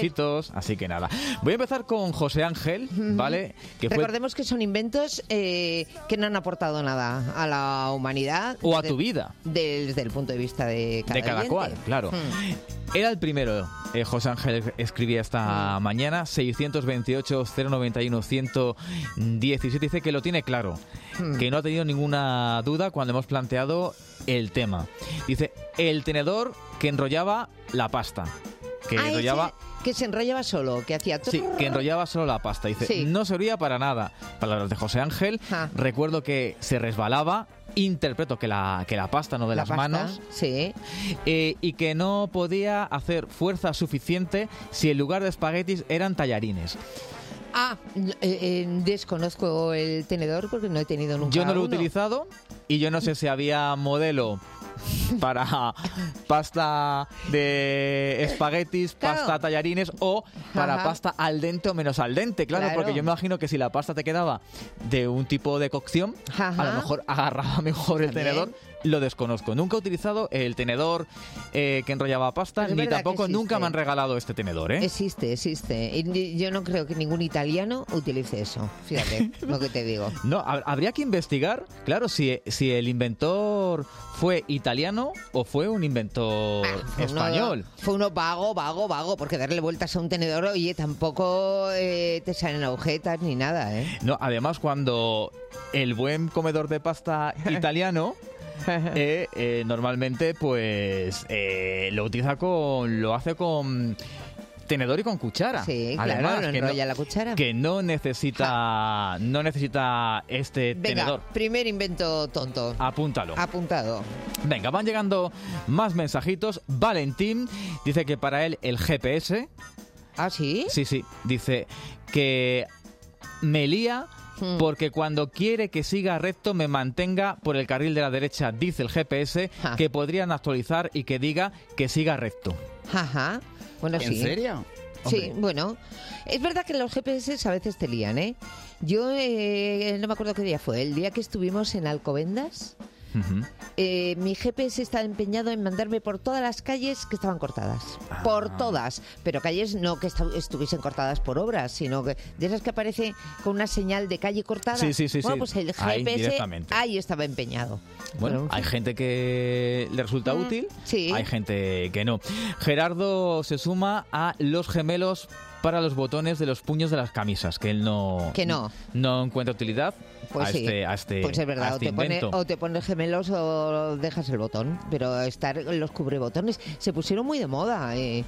más. Así que nada. Voy a empezar con José Ángel, ¿vale? Que fue... Recordemos que son inventos eh, que no han aportado nada a la humanidad. O a de, tu vida. Desde el punto de vista de cada, de cada oyente. cual, claro. Hmm. Era el primero, eh, José Ángel escribía esta hmm. mañana, seiscientos veintiocho, cero noventa y uno, ciento diecisiete, dice que lo tiene claro, hmm. que no ha tenido ninguna duda cuando hemos planteado el tema. Dice, el tenedor que enrollaba la pasta. Que ah, enrollaba... Ese... Que se enrollaba solo, que hacía... Sí, que enrollaba solo la pasta. Dice, sí. no servía para nada. Palabras de José Ángel. Ah. Recuerdo que se resbalaba. Interpreto que la, que la pasta, no de la las pasta, manos. Sí. Eh, y que no podía hacer fuerza suficiente si en lugar de espaguetis eran tallarines. Ah, eh, eh, desconozco el tenedor porque no he tenido nunca Yo no lo he uno. utilizado y yo no sé si había modelo para pasta de espaguetis, claro. pasta tallarines o para Ajá. pasta al dente o menos al dente, claro, claro, porque yo me imagino que si la pasta te quedaba de un tipo de cocción, Ajá. a lo mejor agarraba mejor el También. tenedor. Lo desconozco. Nunca he utilizado el tenedor eh, que enrollaba pasta, ni tampoco nunca me han regalado este tenedor, ¿eh? Existe, existe. Y yo no creo que ningún italiano utilice eso. Fíjate lo que te digo. No, habría que investigar, claro, si, si el inventor fue italiano o fue un inventor ah, fue español. Uno, fue uno vago, vago, vago, porque darle vueltas a un tenedor, oye, tampoco eh, te salen agujetas ni nada, ¿eh? No, además cuando el buen comedor de pasta italiano... eh, eh, normalmente pues eh, lo utiliza con lo hace con tenedor y con cuchara. Sí, además, claro, lo enrolla no, la cuchara. Que no necesita ja. no necesita este Venga, tenedor. Primer invento tonto. Apúntalo. Apuntado. Venga, van llegando más mensajitos. Valentín dice que para él el G P S. ¿Ah, sí? Sí, sí. Dice que me lía porque cuando quiere que siga recto me mantenga por el carril de la derecha, dice el G P S, ja. que podrían actualizar y que diga que siga recto. Ajá. Bueno, ¿En sí. serio? Sí, Hombre. Bueno, es verdad que los G P S a veces te lían, ¿eh? Yo eh, no me acuerdo qué día fue, el día que estuvimos en Alcobendas. Uh-huh. Eh, mi G P S estaba empeñado en mandarme por todas las calles que estaban cortadas. Ah. Por todas. Pero calles no que est- estuviesen cortadas por obras, sino que de esas que aparece con una señal de calle cortada. Sí, sí, sí. Bueno, sí. pues el G P S ahí, ahí estaba empeñado. Bueno, bueno, hay gente que le resulta mm, útil, sí. hay gente que no. Gerardo se suma a los gemelos para los botones de los puños de las camisas, que él no, que no. no encuentra utilidad pues a, sí. este, a este Pues es verdad, este o, te pone, invento. o te pones gemelos o dejas el botón, pero estar los cubrebotones se pusieron muy de moda, eh.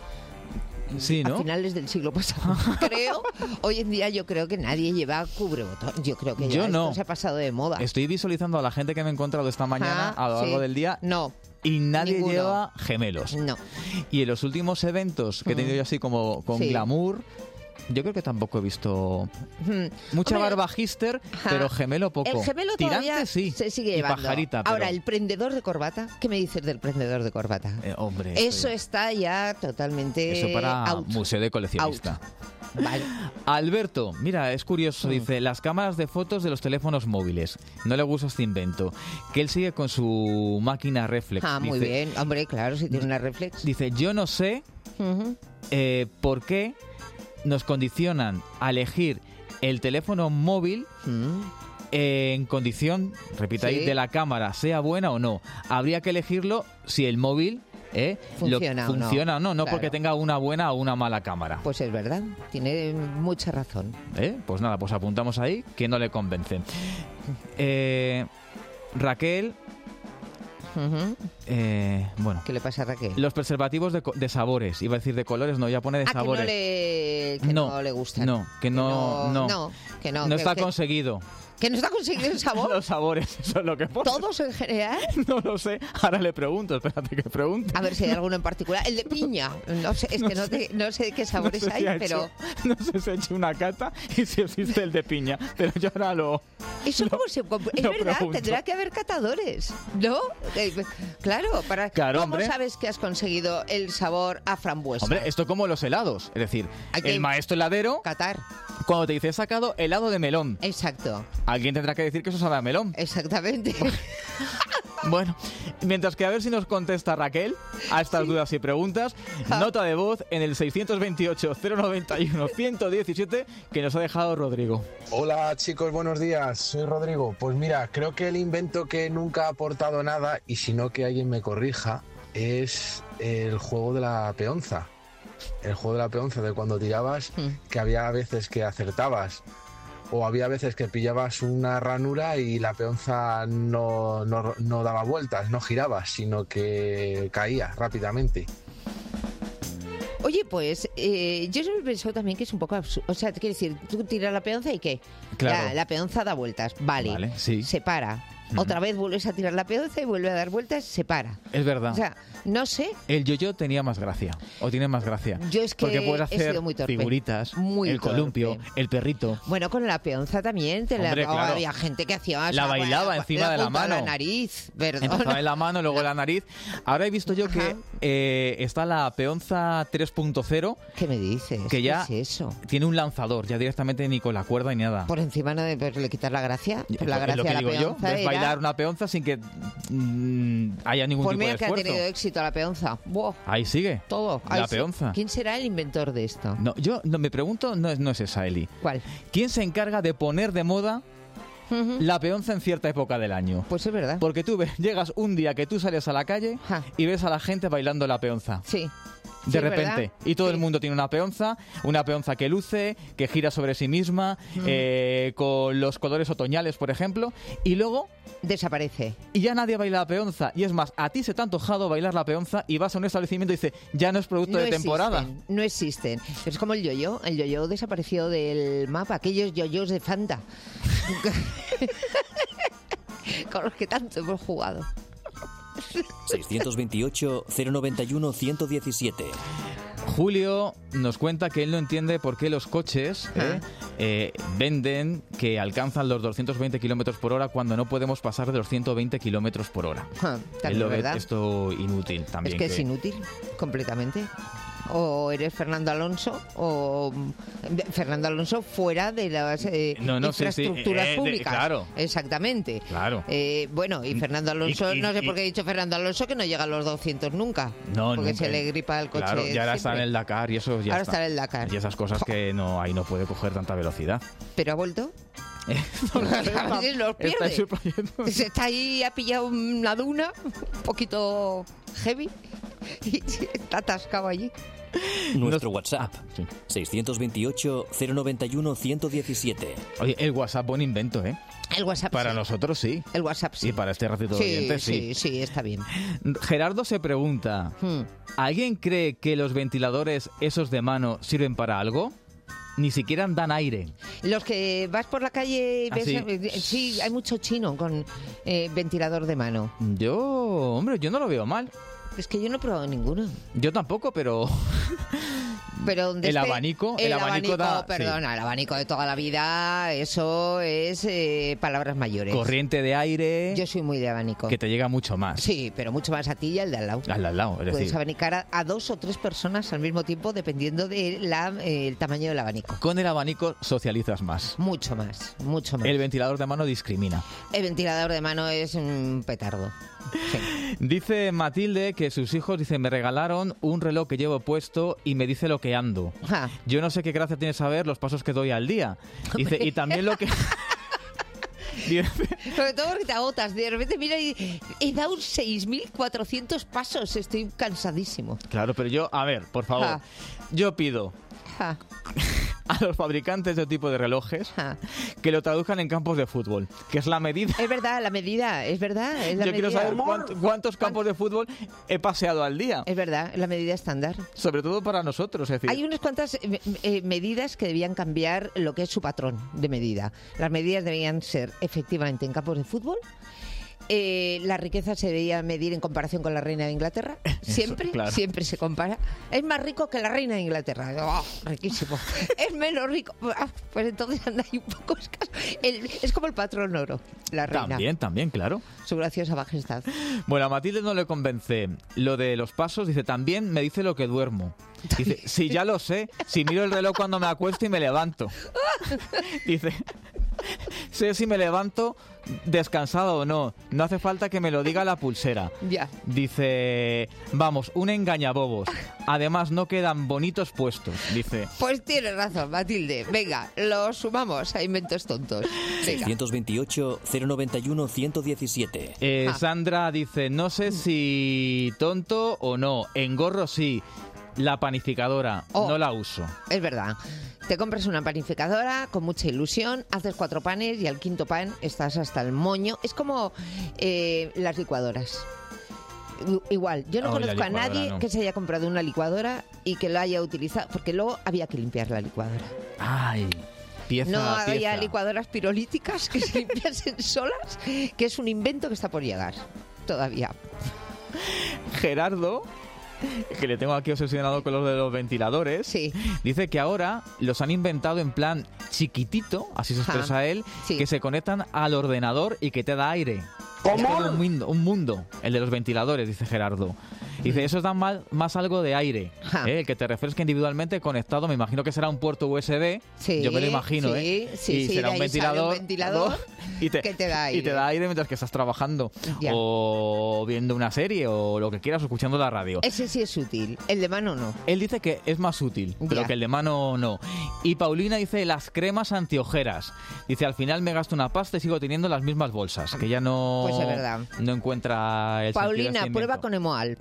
Sí, ¿no? A finales del siglo pasado, creo. Hoy en día yo creo que nadie lleva cubrebotón. Yo creo que ya yo esto no. se ha pasado de moda. Estoy visualizando a la gente que me he encontrado esta mañana ah, a lo largo sí. del día. No. Y nadie Ninguno. lleva gemelos. No. Y en los últimos eventos que he tenido yo así como con sí. glamour, yo creo que tampoco he visto hmm. mucha Hombre, barba hipster, ajá. pero gemelo poco. El gemelo Tirante todavía sí. se sigue y llevando. pajarita, pero... Ahora, el prendedor de corbata, ¿qué me dices del prendedor de corbata? Eh, hombre. Eso ya... está ya totalmente Eso para out. museo de coleccionista. Out. Vale. Alberto, mira, es curioso, mm. dice, las cámaras de fotos de los teléfonos móviles. No le gusta este invento. Que él sigue con su máquina reflex. Ah, muy dice, bien. Hombre, claro, si tiene una reflex. Dice, yo no sé uh-huh. eh, por qué nos condicionan a elegir el teléfono móvil uh-huh. eh, en condición, repita ahí, ¿sí? de la cámara, sea buena o no. Habría que elegirlo si el móvil... ¿Eh? Funciona, Lo, funciona o no, no, no claro. porque tenga una buena o una mala cámara. Pues es verdad, tiene mucha razón. ¿Eh? Pues nada, pues apuntamos ahí que no le convence. Eh, Raquel... Uh-huh. Eh, bueno. ¿Qué le pasa a Raquel? Los preservativos de, de sabores, iba a decir de colores, no, ya pone de ah, sabores. Que no le, que no, no le gustan. No, que no, que no, no, no, que no, no que, está que, conseguido. ¿Que no está conseguido el sabor? Los sabores, eso es lo que pone. ¿Todos en general? No lo sé, ahora le pregunto, espérate que pregunte. A ver si hay alguno en particular. El de piña, no sé, es no que no, te, no sé qué sabores no sé hay, si ha pero... Hecho, no sé si ha hecho una cata y si existe el de piña, pero yo ahora lo... Eso lo, como se... Es verdad, pregunto. Tendrá que haber catadores, ¿no? Eh, claro, para... Claro, ¿Cómo hombre. sabes que has conseguido el sabor a frambuesa? Hombre, esto como los helados, es decir, hay que el maestro heladero... Catar. Cuando te dice, he sacado helado de melón. Exacto. Alguien tendrá que decir que eso sabe a melón. Exactamente. Bueno, mientras que a ver si nos contesta Raquel a estas sí. dudas y preguntas, ja. nota de voz en el seiscientos veintiocho, cero noventa y uno, ciento diecisiete que nos ha dejado Rodrigo. Hola chicos, buenos días, soy Rodrigo. Pues mira, creo que el invento que nunca ha aportado nada, y si no que alguien me corrija, es el juego de la peonza. El juego de la peonza, de cuando tirabas, mm. que había veces que acertabas, o había veces que pillabas una ranura y la peonza no, no, no daba vueltas, no giraba, sino que caía rápidamente. Oye, pues eh, yo siempre he pensado también que es un poco absurdo. O sea, te quiero decir, tú tiras la peonza y ¿qué? Claro. La, la peonza da vueltas, vale, vale sí. se para. Otra vez vuelves a tirar la peonza y vuelve a dar vueltas, se para. Es verdad. O sea, no sé. El yo-yo tenía más gracia, o tiene más gracia. Yo es que porque puedes hacer he sido muy torpe. Figuritas, muy el columpio, torpe. el perrito. Bueno, con la peonza también. Te Hombre, la, claro. Había gente que hacía... La bailaba bueno, encima la de la mano. la nariz, perdón. Empezaba en la mano, luego en la nariz. Ahora he visto yo Ajá. que eh, está la peonza tres punto cero. ¿Qué me dices? Que ya ¿Qué es eso? Tiene un lanzador, ya directamente ni con la cuerda ni nada. Por encima no de, pues, le quitas la gracia. Pues la gracia lo que de la digo peonza yo, es era... bailar una peonza sin que mmm, haya ningún pues tipo de esfuerzo. Pues mira que ha tenido éxito la peonza. Buah. Ahí sigue. Todo. La Ahí peonza. Sí. ¿Quién será el inventor de esto? No, yo no, me pregunto, no es, no es esa, Eli. ¿Cuál? ¿Quién se encarga de poner de moda uh-huh. la peonza en cierta época del año? Pues es verdad. Porque tú ves, llegas un día que tú sales a la calle ja. y ves a la gente bailando la peonza. Sí. De sí, repente. ¿verdad? Y todo sí. el mundo tiene una peonza, una peonza que luce, que gira sobre sí misma, mm. eh, con los colores otoñales, por ejemplo, y luego... desaparece. Y ya nadie baila la peonza. Y es más, a ti se te ha antojado bailar la peonza y vas a un establecimiento y dices, ya no es producto no de existen, temporada. No existen. Es como el yo-yo. El yo-yo desapareció del mapa. Aquellos yo-yos de Fanta. Con los que tanto hemos jugado. seiscientos veintiocho, cero noventa y uno, ciento diecisiete. Julio nos cuenta que él no entiende por qué los coches eh, eh, venden que alcanzan los doscientos veinte kilómetros por hora cuando no podemos pasar de los ciento veinte kilómetros por hora. Ah, él lo ve ¿verdad? Esto inútil también. Es que, que es inútil, completamente. O eres Fernando Alonso o Fernando Alonso fuera de las eh, no, no, infraestructuras sí, sí. Eh, públicas. De, claro. Exactamente. Claro. Eh, bueno, y Fernando Alonso, y, y, no sé y, por qué he dicho Fernando Alonso que no llega a los doscientos nunca. No, porque nunca. se le gripa el coche. Claro, y ahora siempre. está en el Dakar y eso ya ahora está. está en el Dakar. Y esas cosas que no ahí no puede coger tanta velocidad. ¿Pero ha vuelto? a veces los pierde. Está, Se está ahí, ha pillado una duna un poquito heavy y está atascado allí. Nuestro WhatsApp, sí. seiscientos veintiocho, cero noventa y uno, ciento diecisiete. Oye, el WhatsApp, buen invento, ¿eh? El WhatsApp Para sí. nosotros sí. El WhatsApp sí. Y para este ratito sí, de oyentes sí. Sí, sí, está bien. Gerardo se pregunta, hmm. ¿alguien cree que los ventiladores esos de mano sirven para algo? Ni siquiera dan aire. Los que vas por la calle y ves... ¿Ah, sí? sí, hay mucho chino con eh, ventilador de mano. Yo, hombre, yo no lo veo mal. Es que yo no he probado ninguno. Yo tampoco, pero... Pero donde el esté, abanico, el, el abanico, abanico da... Perdona, sí. el abanico de toda la vida, eso es eh, palabras mayores. Corriente de aire... Yo soy muy de abanico. Que te llega mucho más. Sí, pero mucho más a ti y al de al lado. Al de al lado, es Puedes decir... abanicar a, a dos o tres personas al mismo tiempo dependiendo del de eh, tamaño del abanico. Con el abanico socializas más. Mucho más, mucho más. El ventilador de mano discrimina. El ventilador de mano es un petardo. Sí. Dice Matilde que sus hijos, dice, me regalaron un reloj que llevo puesto y me dice lo que ando. Ja. Yo no sé qué gracia tiene saber los pasos que doy al día. Dice, y también lo que... Sobre todo porque te agotas. De repente, mira, he dado seis mil cuatrocientos pasos. Estoy cansadísimo. Claro, pero yo, a ver, por favor, ja. yo pido... Ja. a los fabricantes de tipo de relojes ja. que lo traduzcan en campos de fútbol, que es la medida. Es verdad, la medida, es verdad. Es la Yo medida. quiero saber cuántos, cuántos campos de fútbol he paseado al día. Es verdad, la medida estándar. Sobre todo para nosotros, es decir. Hay unas cuantas eh, eh, medidas que debían cambiar lo que es su patrón de medida. Las medidas debían ser efectivamente en campos de fútbol. Eh, la riqueza se debía medir en comparación con la reina de Inglaterra. Siempre, Eso, claro. siempre se compara. Es más rico que la reina de Inglaterra. ¡Oh, riquísimo! Es menos rico. Pues entonces anda ahí un poco escaso. El, es como el patrón oro, la reina. También, también, claro. Su graciosa majestad. Bueno, a Matilde no le convence lo de los pasos. Dice, también me dice lo que duermo. Dice, si ya lo sé, si miro el reloj cuando me acuesto y me levanto. Dice... sé si me levanto descansado o no. No hace falta que me lo diga la pulsera. Ya. Dice, vamos, un engañabobos. Además, no quedan bonitos puestos, dice. Pues tienes razón, Matilde. Venga, lo sumamos a inventos tontos. Venga. seiscientos veintiocho, cero noventa y uno, ciento diecisiete. Eh, Ah. Sandra dice, no sé si tonto o no. Engorro sí. La panificadora, Oh. no la uso. Es verdad. Te compras una panificadora con mucha ilusión, haces cuatro panes y al quinto pan estás hasta el moño. Es como eh, las licuadoras. I- Igual, yo no Ay, la conozco a licuadora, nadie no. que se haya comprado una licuadora y que lo haya utilizado, porque luego había que limpiar la licuadora. Ay, pieza no a había pieza. licuadoras pirolíticas que se limpiasen solas, que es un invento que está por llegar todavía. Gerardo, que le tengo aquí obsesionado con los de los ventiladores, dice que ahora los han inventado en plan chiquitito, así se expresa Ajá. él, Sí. que se conectan al ordenador y que te da aire. ¿Cómo? Es todo un mundo, un mundo, el de los ventiladores, dice Gerardo. Dice, esos dan mal- más algo de aire, ¿eh? El que te refresque individualmente conectado, me imagino que será un puerto U S B, Sí, yo me lo imagino, sí, ¿eh? sí, y sí, será de un ahí sale ventilador, un ventilador y te, que te da y te aire. da aire mientras que estás trabajando, Ya. o viendo una serie, o lo que quieras, o escuchando la radio. Ese sí es útil, el de mano no. Él dice que es más útil, pero Ya. que el de mano no. Y Paulina dice las cremas antiojeras. Dice, al final me gasto una pasta y sigo teniendo las mismas bolsas, que ya no, Pues es verdad. no encuentra el sentido de Paulina, este prueba invento. con Emoal.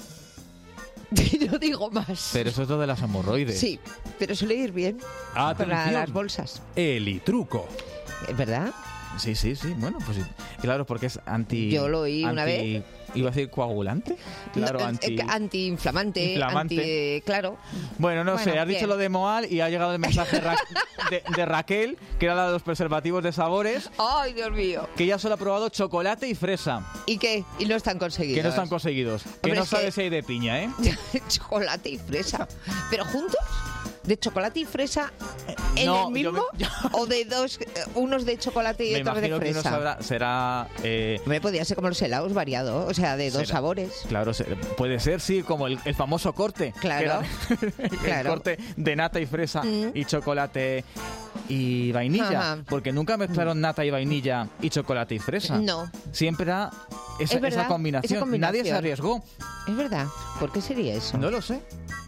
No digo más. Pero eso es lo de las hemorroides. Sí, pero suele ir bien para Atención. las bolsas. Elitruco. ¿Es verdad? Sí, sí, sí. Bueno, pues sí. Claro, porque es anti... Yo lo oí una anti- vez. Iba a decir coagulante. Claro, No, eh, anti... eh, antiinflamante, Inflamante. anti, eh, claro. Bueno, no sé, Bueno, has dicho bien. lo de Moal y ha llegado el mensaje Ra- de, de Raquel, que era la de los preservativos de sabores, ¡Ay, Dios mío! que ya solo ha probado chocolate y fresa, ¿Y qué? Y no están conseguidos. que no están conseguidos. Que Hombre, no es sabe que- si hay de piña, ¿eh? Chocolate y fresa. ¿Pero juntos? ¿De chocolate y fresa en no, el yo mismo? me- yo- ¿O de dos, eh, unos de chocolate y Me otros de imagino que uno fresa? sabrá- será... eh, Me podía ser como los helados variado, o sea, de dos será- sabores. Claro, se- puede ser, sí, como el, el famoso corte. que Claro. era el Claro. corte de nata y fresa Mm. y chocolate y vainilla. Ajá. Porque nunca mezclaron nata y vainilla y chocolate y fresa. No. Siempre era esa, Es verdad, esa combinación. esa combinación. Nadie se arriesgó. Es verdad. ¿Por qué sería eso? No lo sé.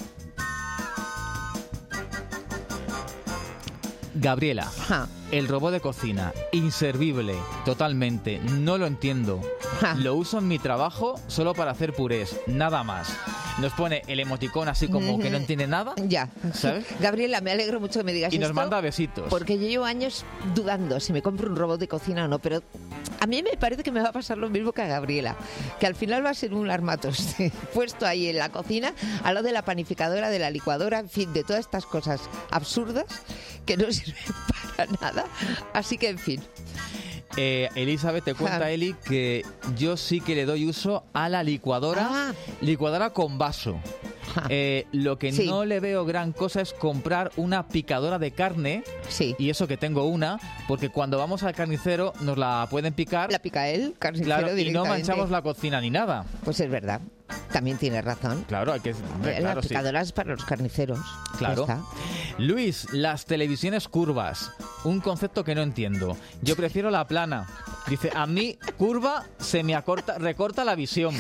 Gabriela, Ja. el robot de cocina, inservible, totalmente, no lo entiendo. Lo uso en mi trabajo solo para hacer purés, nada más. Nos pone el emoticón así como que no entiende nada. Ya. ¿Sabes? Gabriela, me alegro mucho que me digas Y nos esto, manda besitos. porque yo llevo años dudando si me compro un robot de cocina o no, pero a mí me parece que me va a pasar lo mismo que a Gabriela, que al final va a ser un armatoste puesto ahí en la cocina, a lo de la panificadora, de la licuadora, en fin, de todas estas cosas absurdas que no sirven para nada. Así que, en fin. Eh, Elizabeth, te cuenta Ja. Eli que yo sí que le doy uso a la licuadora, Ah. licuadora con vaso. Eh, lo que Sí. no le veo gran cosa es comprar una picadora de carne, y eso que tengo una, porque cuando vamos al carnicero nos la pueden picar. La pica él, carnicero Claro, y no directamente. manchamos la cocina ni nada. Pues es verdad. También tiene razón. Claro, hay que... hombre, Eh, claro, las sí. picadoras para los carniceros. Claro. Ya está. Luis, las televisiones curvas. Un concepto que no entiendo. Yo prefiero la plana. Dice, a mí curva se me acorta, recorta la visión.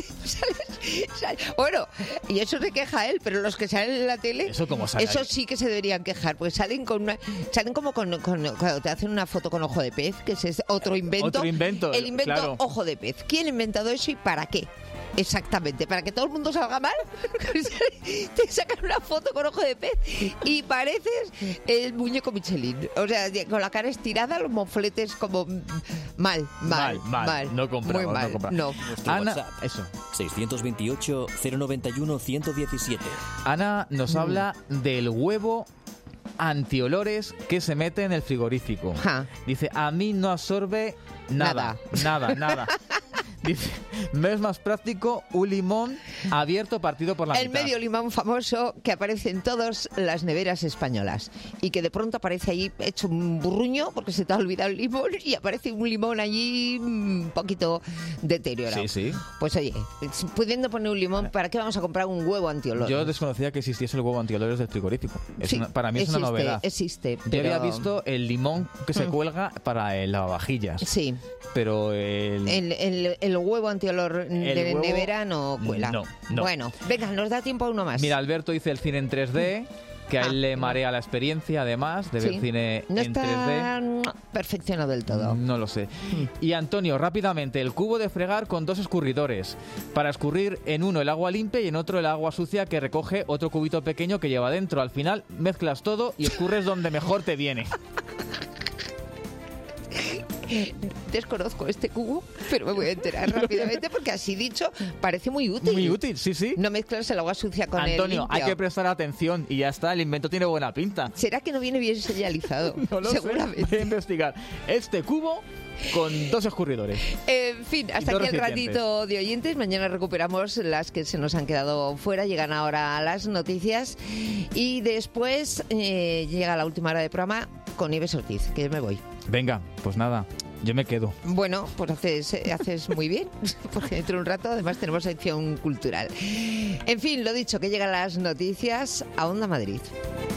Bueno, y eso se queja él, pero los que salen en la tele, Eso como sale eso ahí. sí que se deberían quejar, porque salen con una, salen como con, con- cuando te hacen una foto con ojo de pez, que ese es otro invento. Otro invento, El invento claro. ojo de pez. ¿Quién ha inventado eso y para qué? Exactamente, para que todo el mundo salga mal. Te sacan una foto con ojo de pez y pareces el muñeco Michelin. O sea, con la cara estirada, los mofletes como mm, mal, mal, Mal, mal. No compramos, Muy mal. no compramos. No. Nuestro Ana, WhatsApp, eso. seiscientos veintiocho, cero noventa y uno, ciento diecisiete. Ana Mm. nos habla del huevo antiolores que se mete en el frigorífico. Dice, a mí no absorbe nada, nada, nada. Dice, me es más práctico un limón abierto partido por la El mitad. medio limón famoso que aparece en todas las neveras españolas y que de pronto aparece ahí hecho un burruño porque se te ha olvidado el limón y aparece un limón allí un poquito deteriorado. Sí, sí. Pues oye, pudiendo poner un limón, ¿para qué vamos a comprar un huevo antiolor? Yo desconocía que existiese el huevo antiolores del frigorífico. Es Sí, una- para mí es existe, una novedad. existe, Yo pero- había visto el limón que se Mm. cuelga para el lavavajillas. Sí. Pero el... El, el, el huevo antiolor de huevo- nevera no cuela. No, no. Bueno, venga, nos da tiempo a uno más. Mira, Alberto dice el cine en tres D, que a él Ah, le marea la experiencia, además, de Sí. ver cine No en tres D. está perfeccionado del todo. No lo sé. Y Antonio, rápidamente, el cubo de fregar con dos escurridores. Para escurrir en uno el agua limpia y en otro el agua sucia que recoge otro cubito pequeño que lleva dentro. Al final mezclas todo y escurres donde mejor te viene. Desconozco este cubo, pero me voy a enterar rápidamente porque así dicho parece muy útil. Muy útil, sí, sí. No mezclas el agua sucia con el Antonio, limpio. hay que prestar atención y ya está, el invento tiene buena pinta. ¿Será que no viene bien señalizado? No lo Seguramente. sé. Voy a investigar. Este cubo con dos escurridores. En fin, hasta dos aquí el recipientes. ratito de oyentes. Mañana recuperamos las que se nos han quedado fuera. Llegan ahora las noticias. Y después eh, llega la última hora de programa con Nieves Ortiz, que yo me voy. Venga, pues nada, yo me quedo. Bueno, pues haces, haces muy bien, porque dentro de un rato además tenemos sección cultural. En fin, lo dicho, que llegan las noticias a Onda Madrid.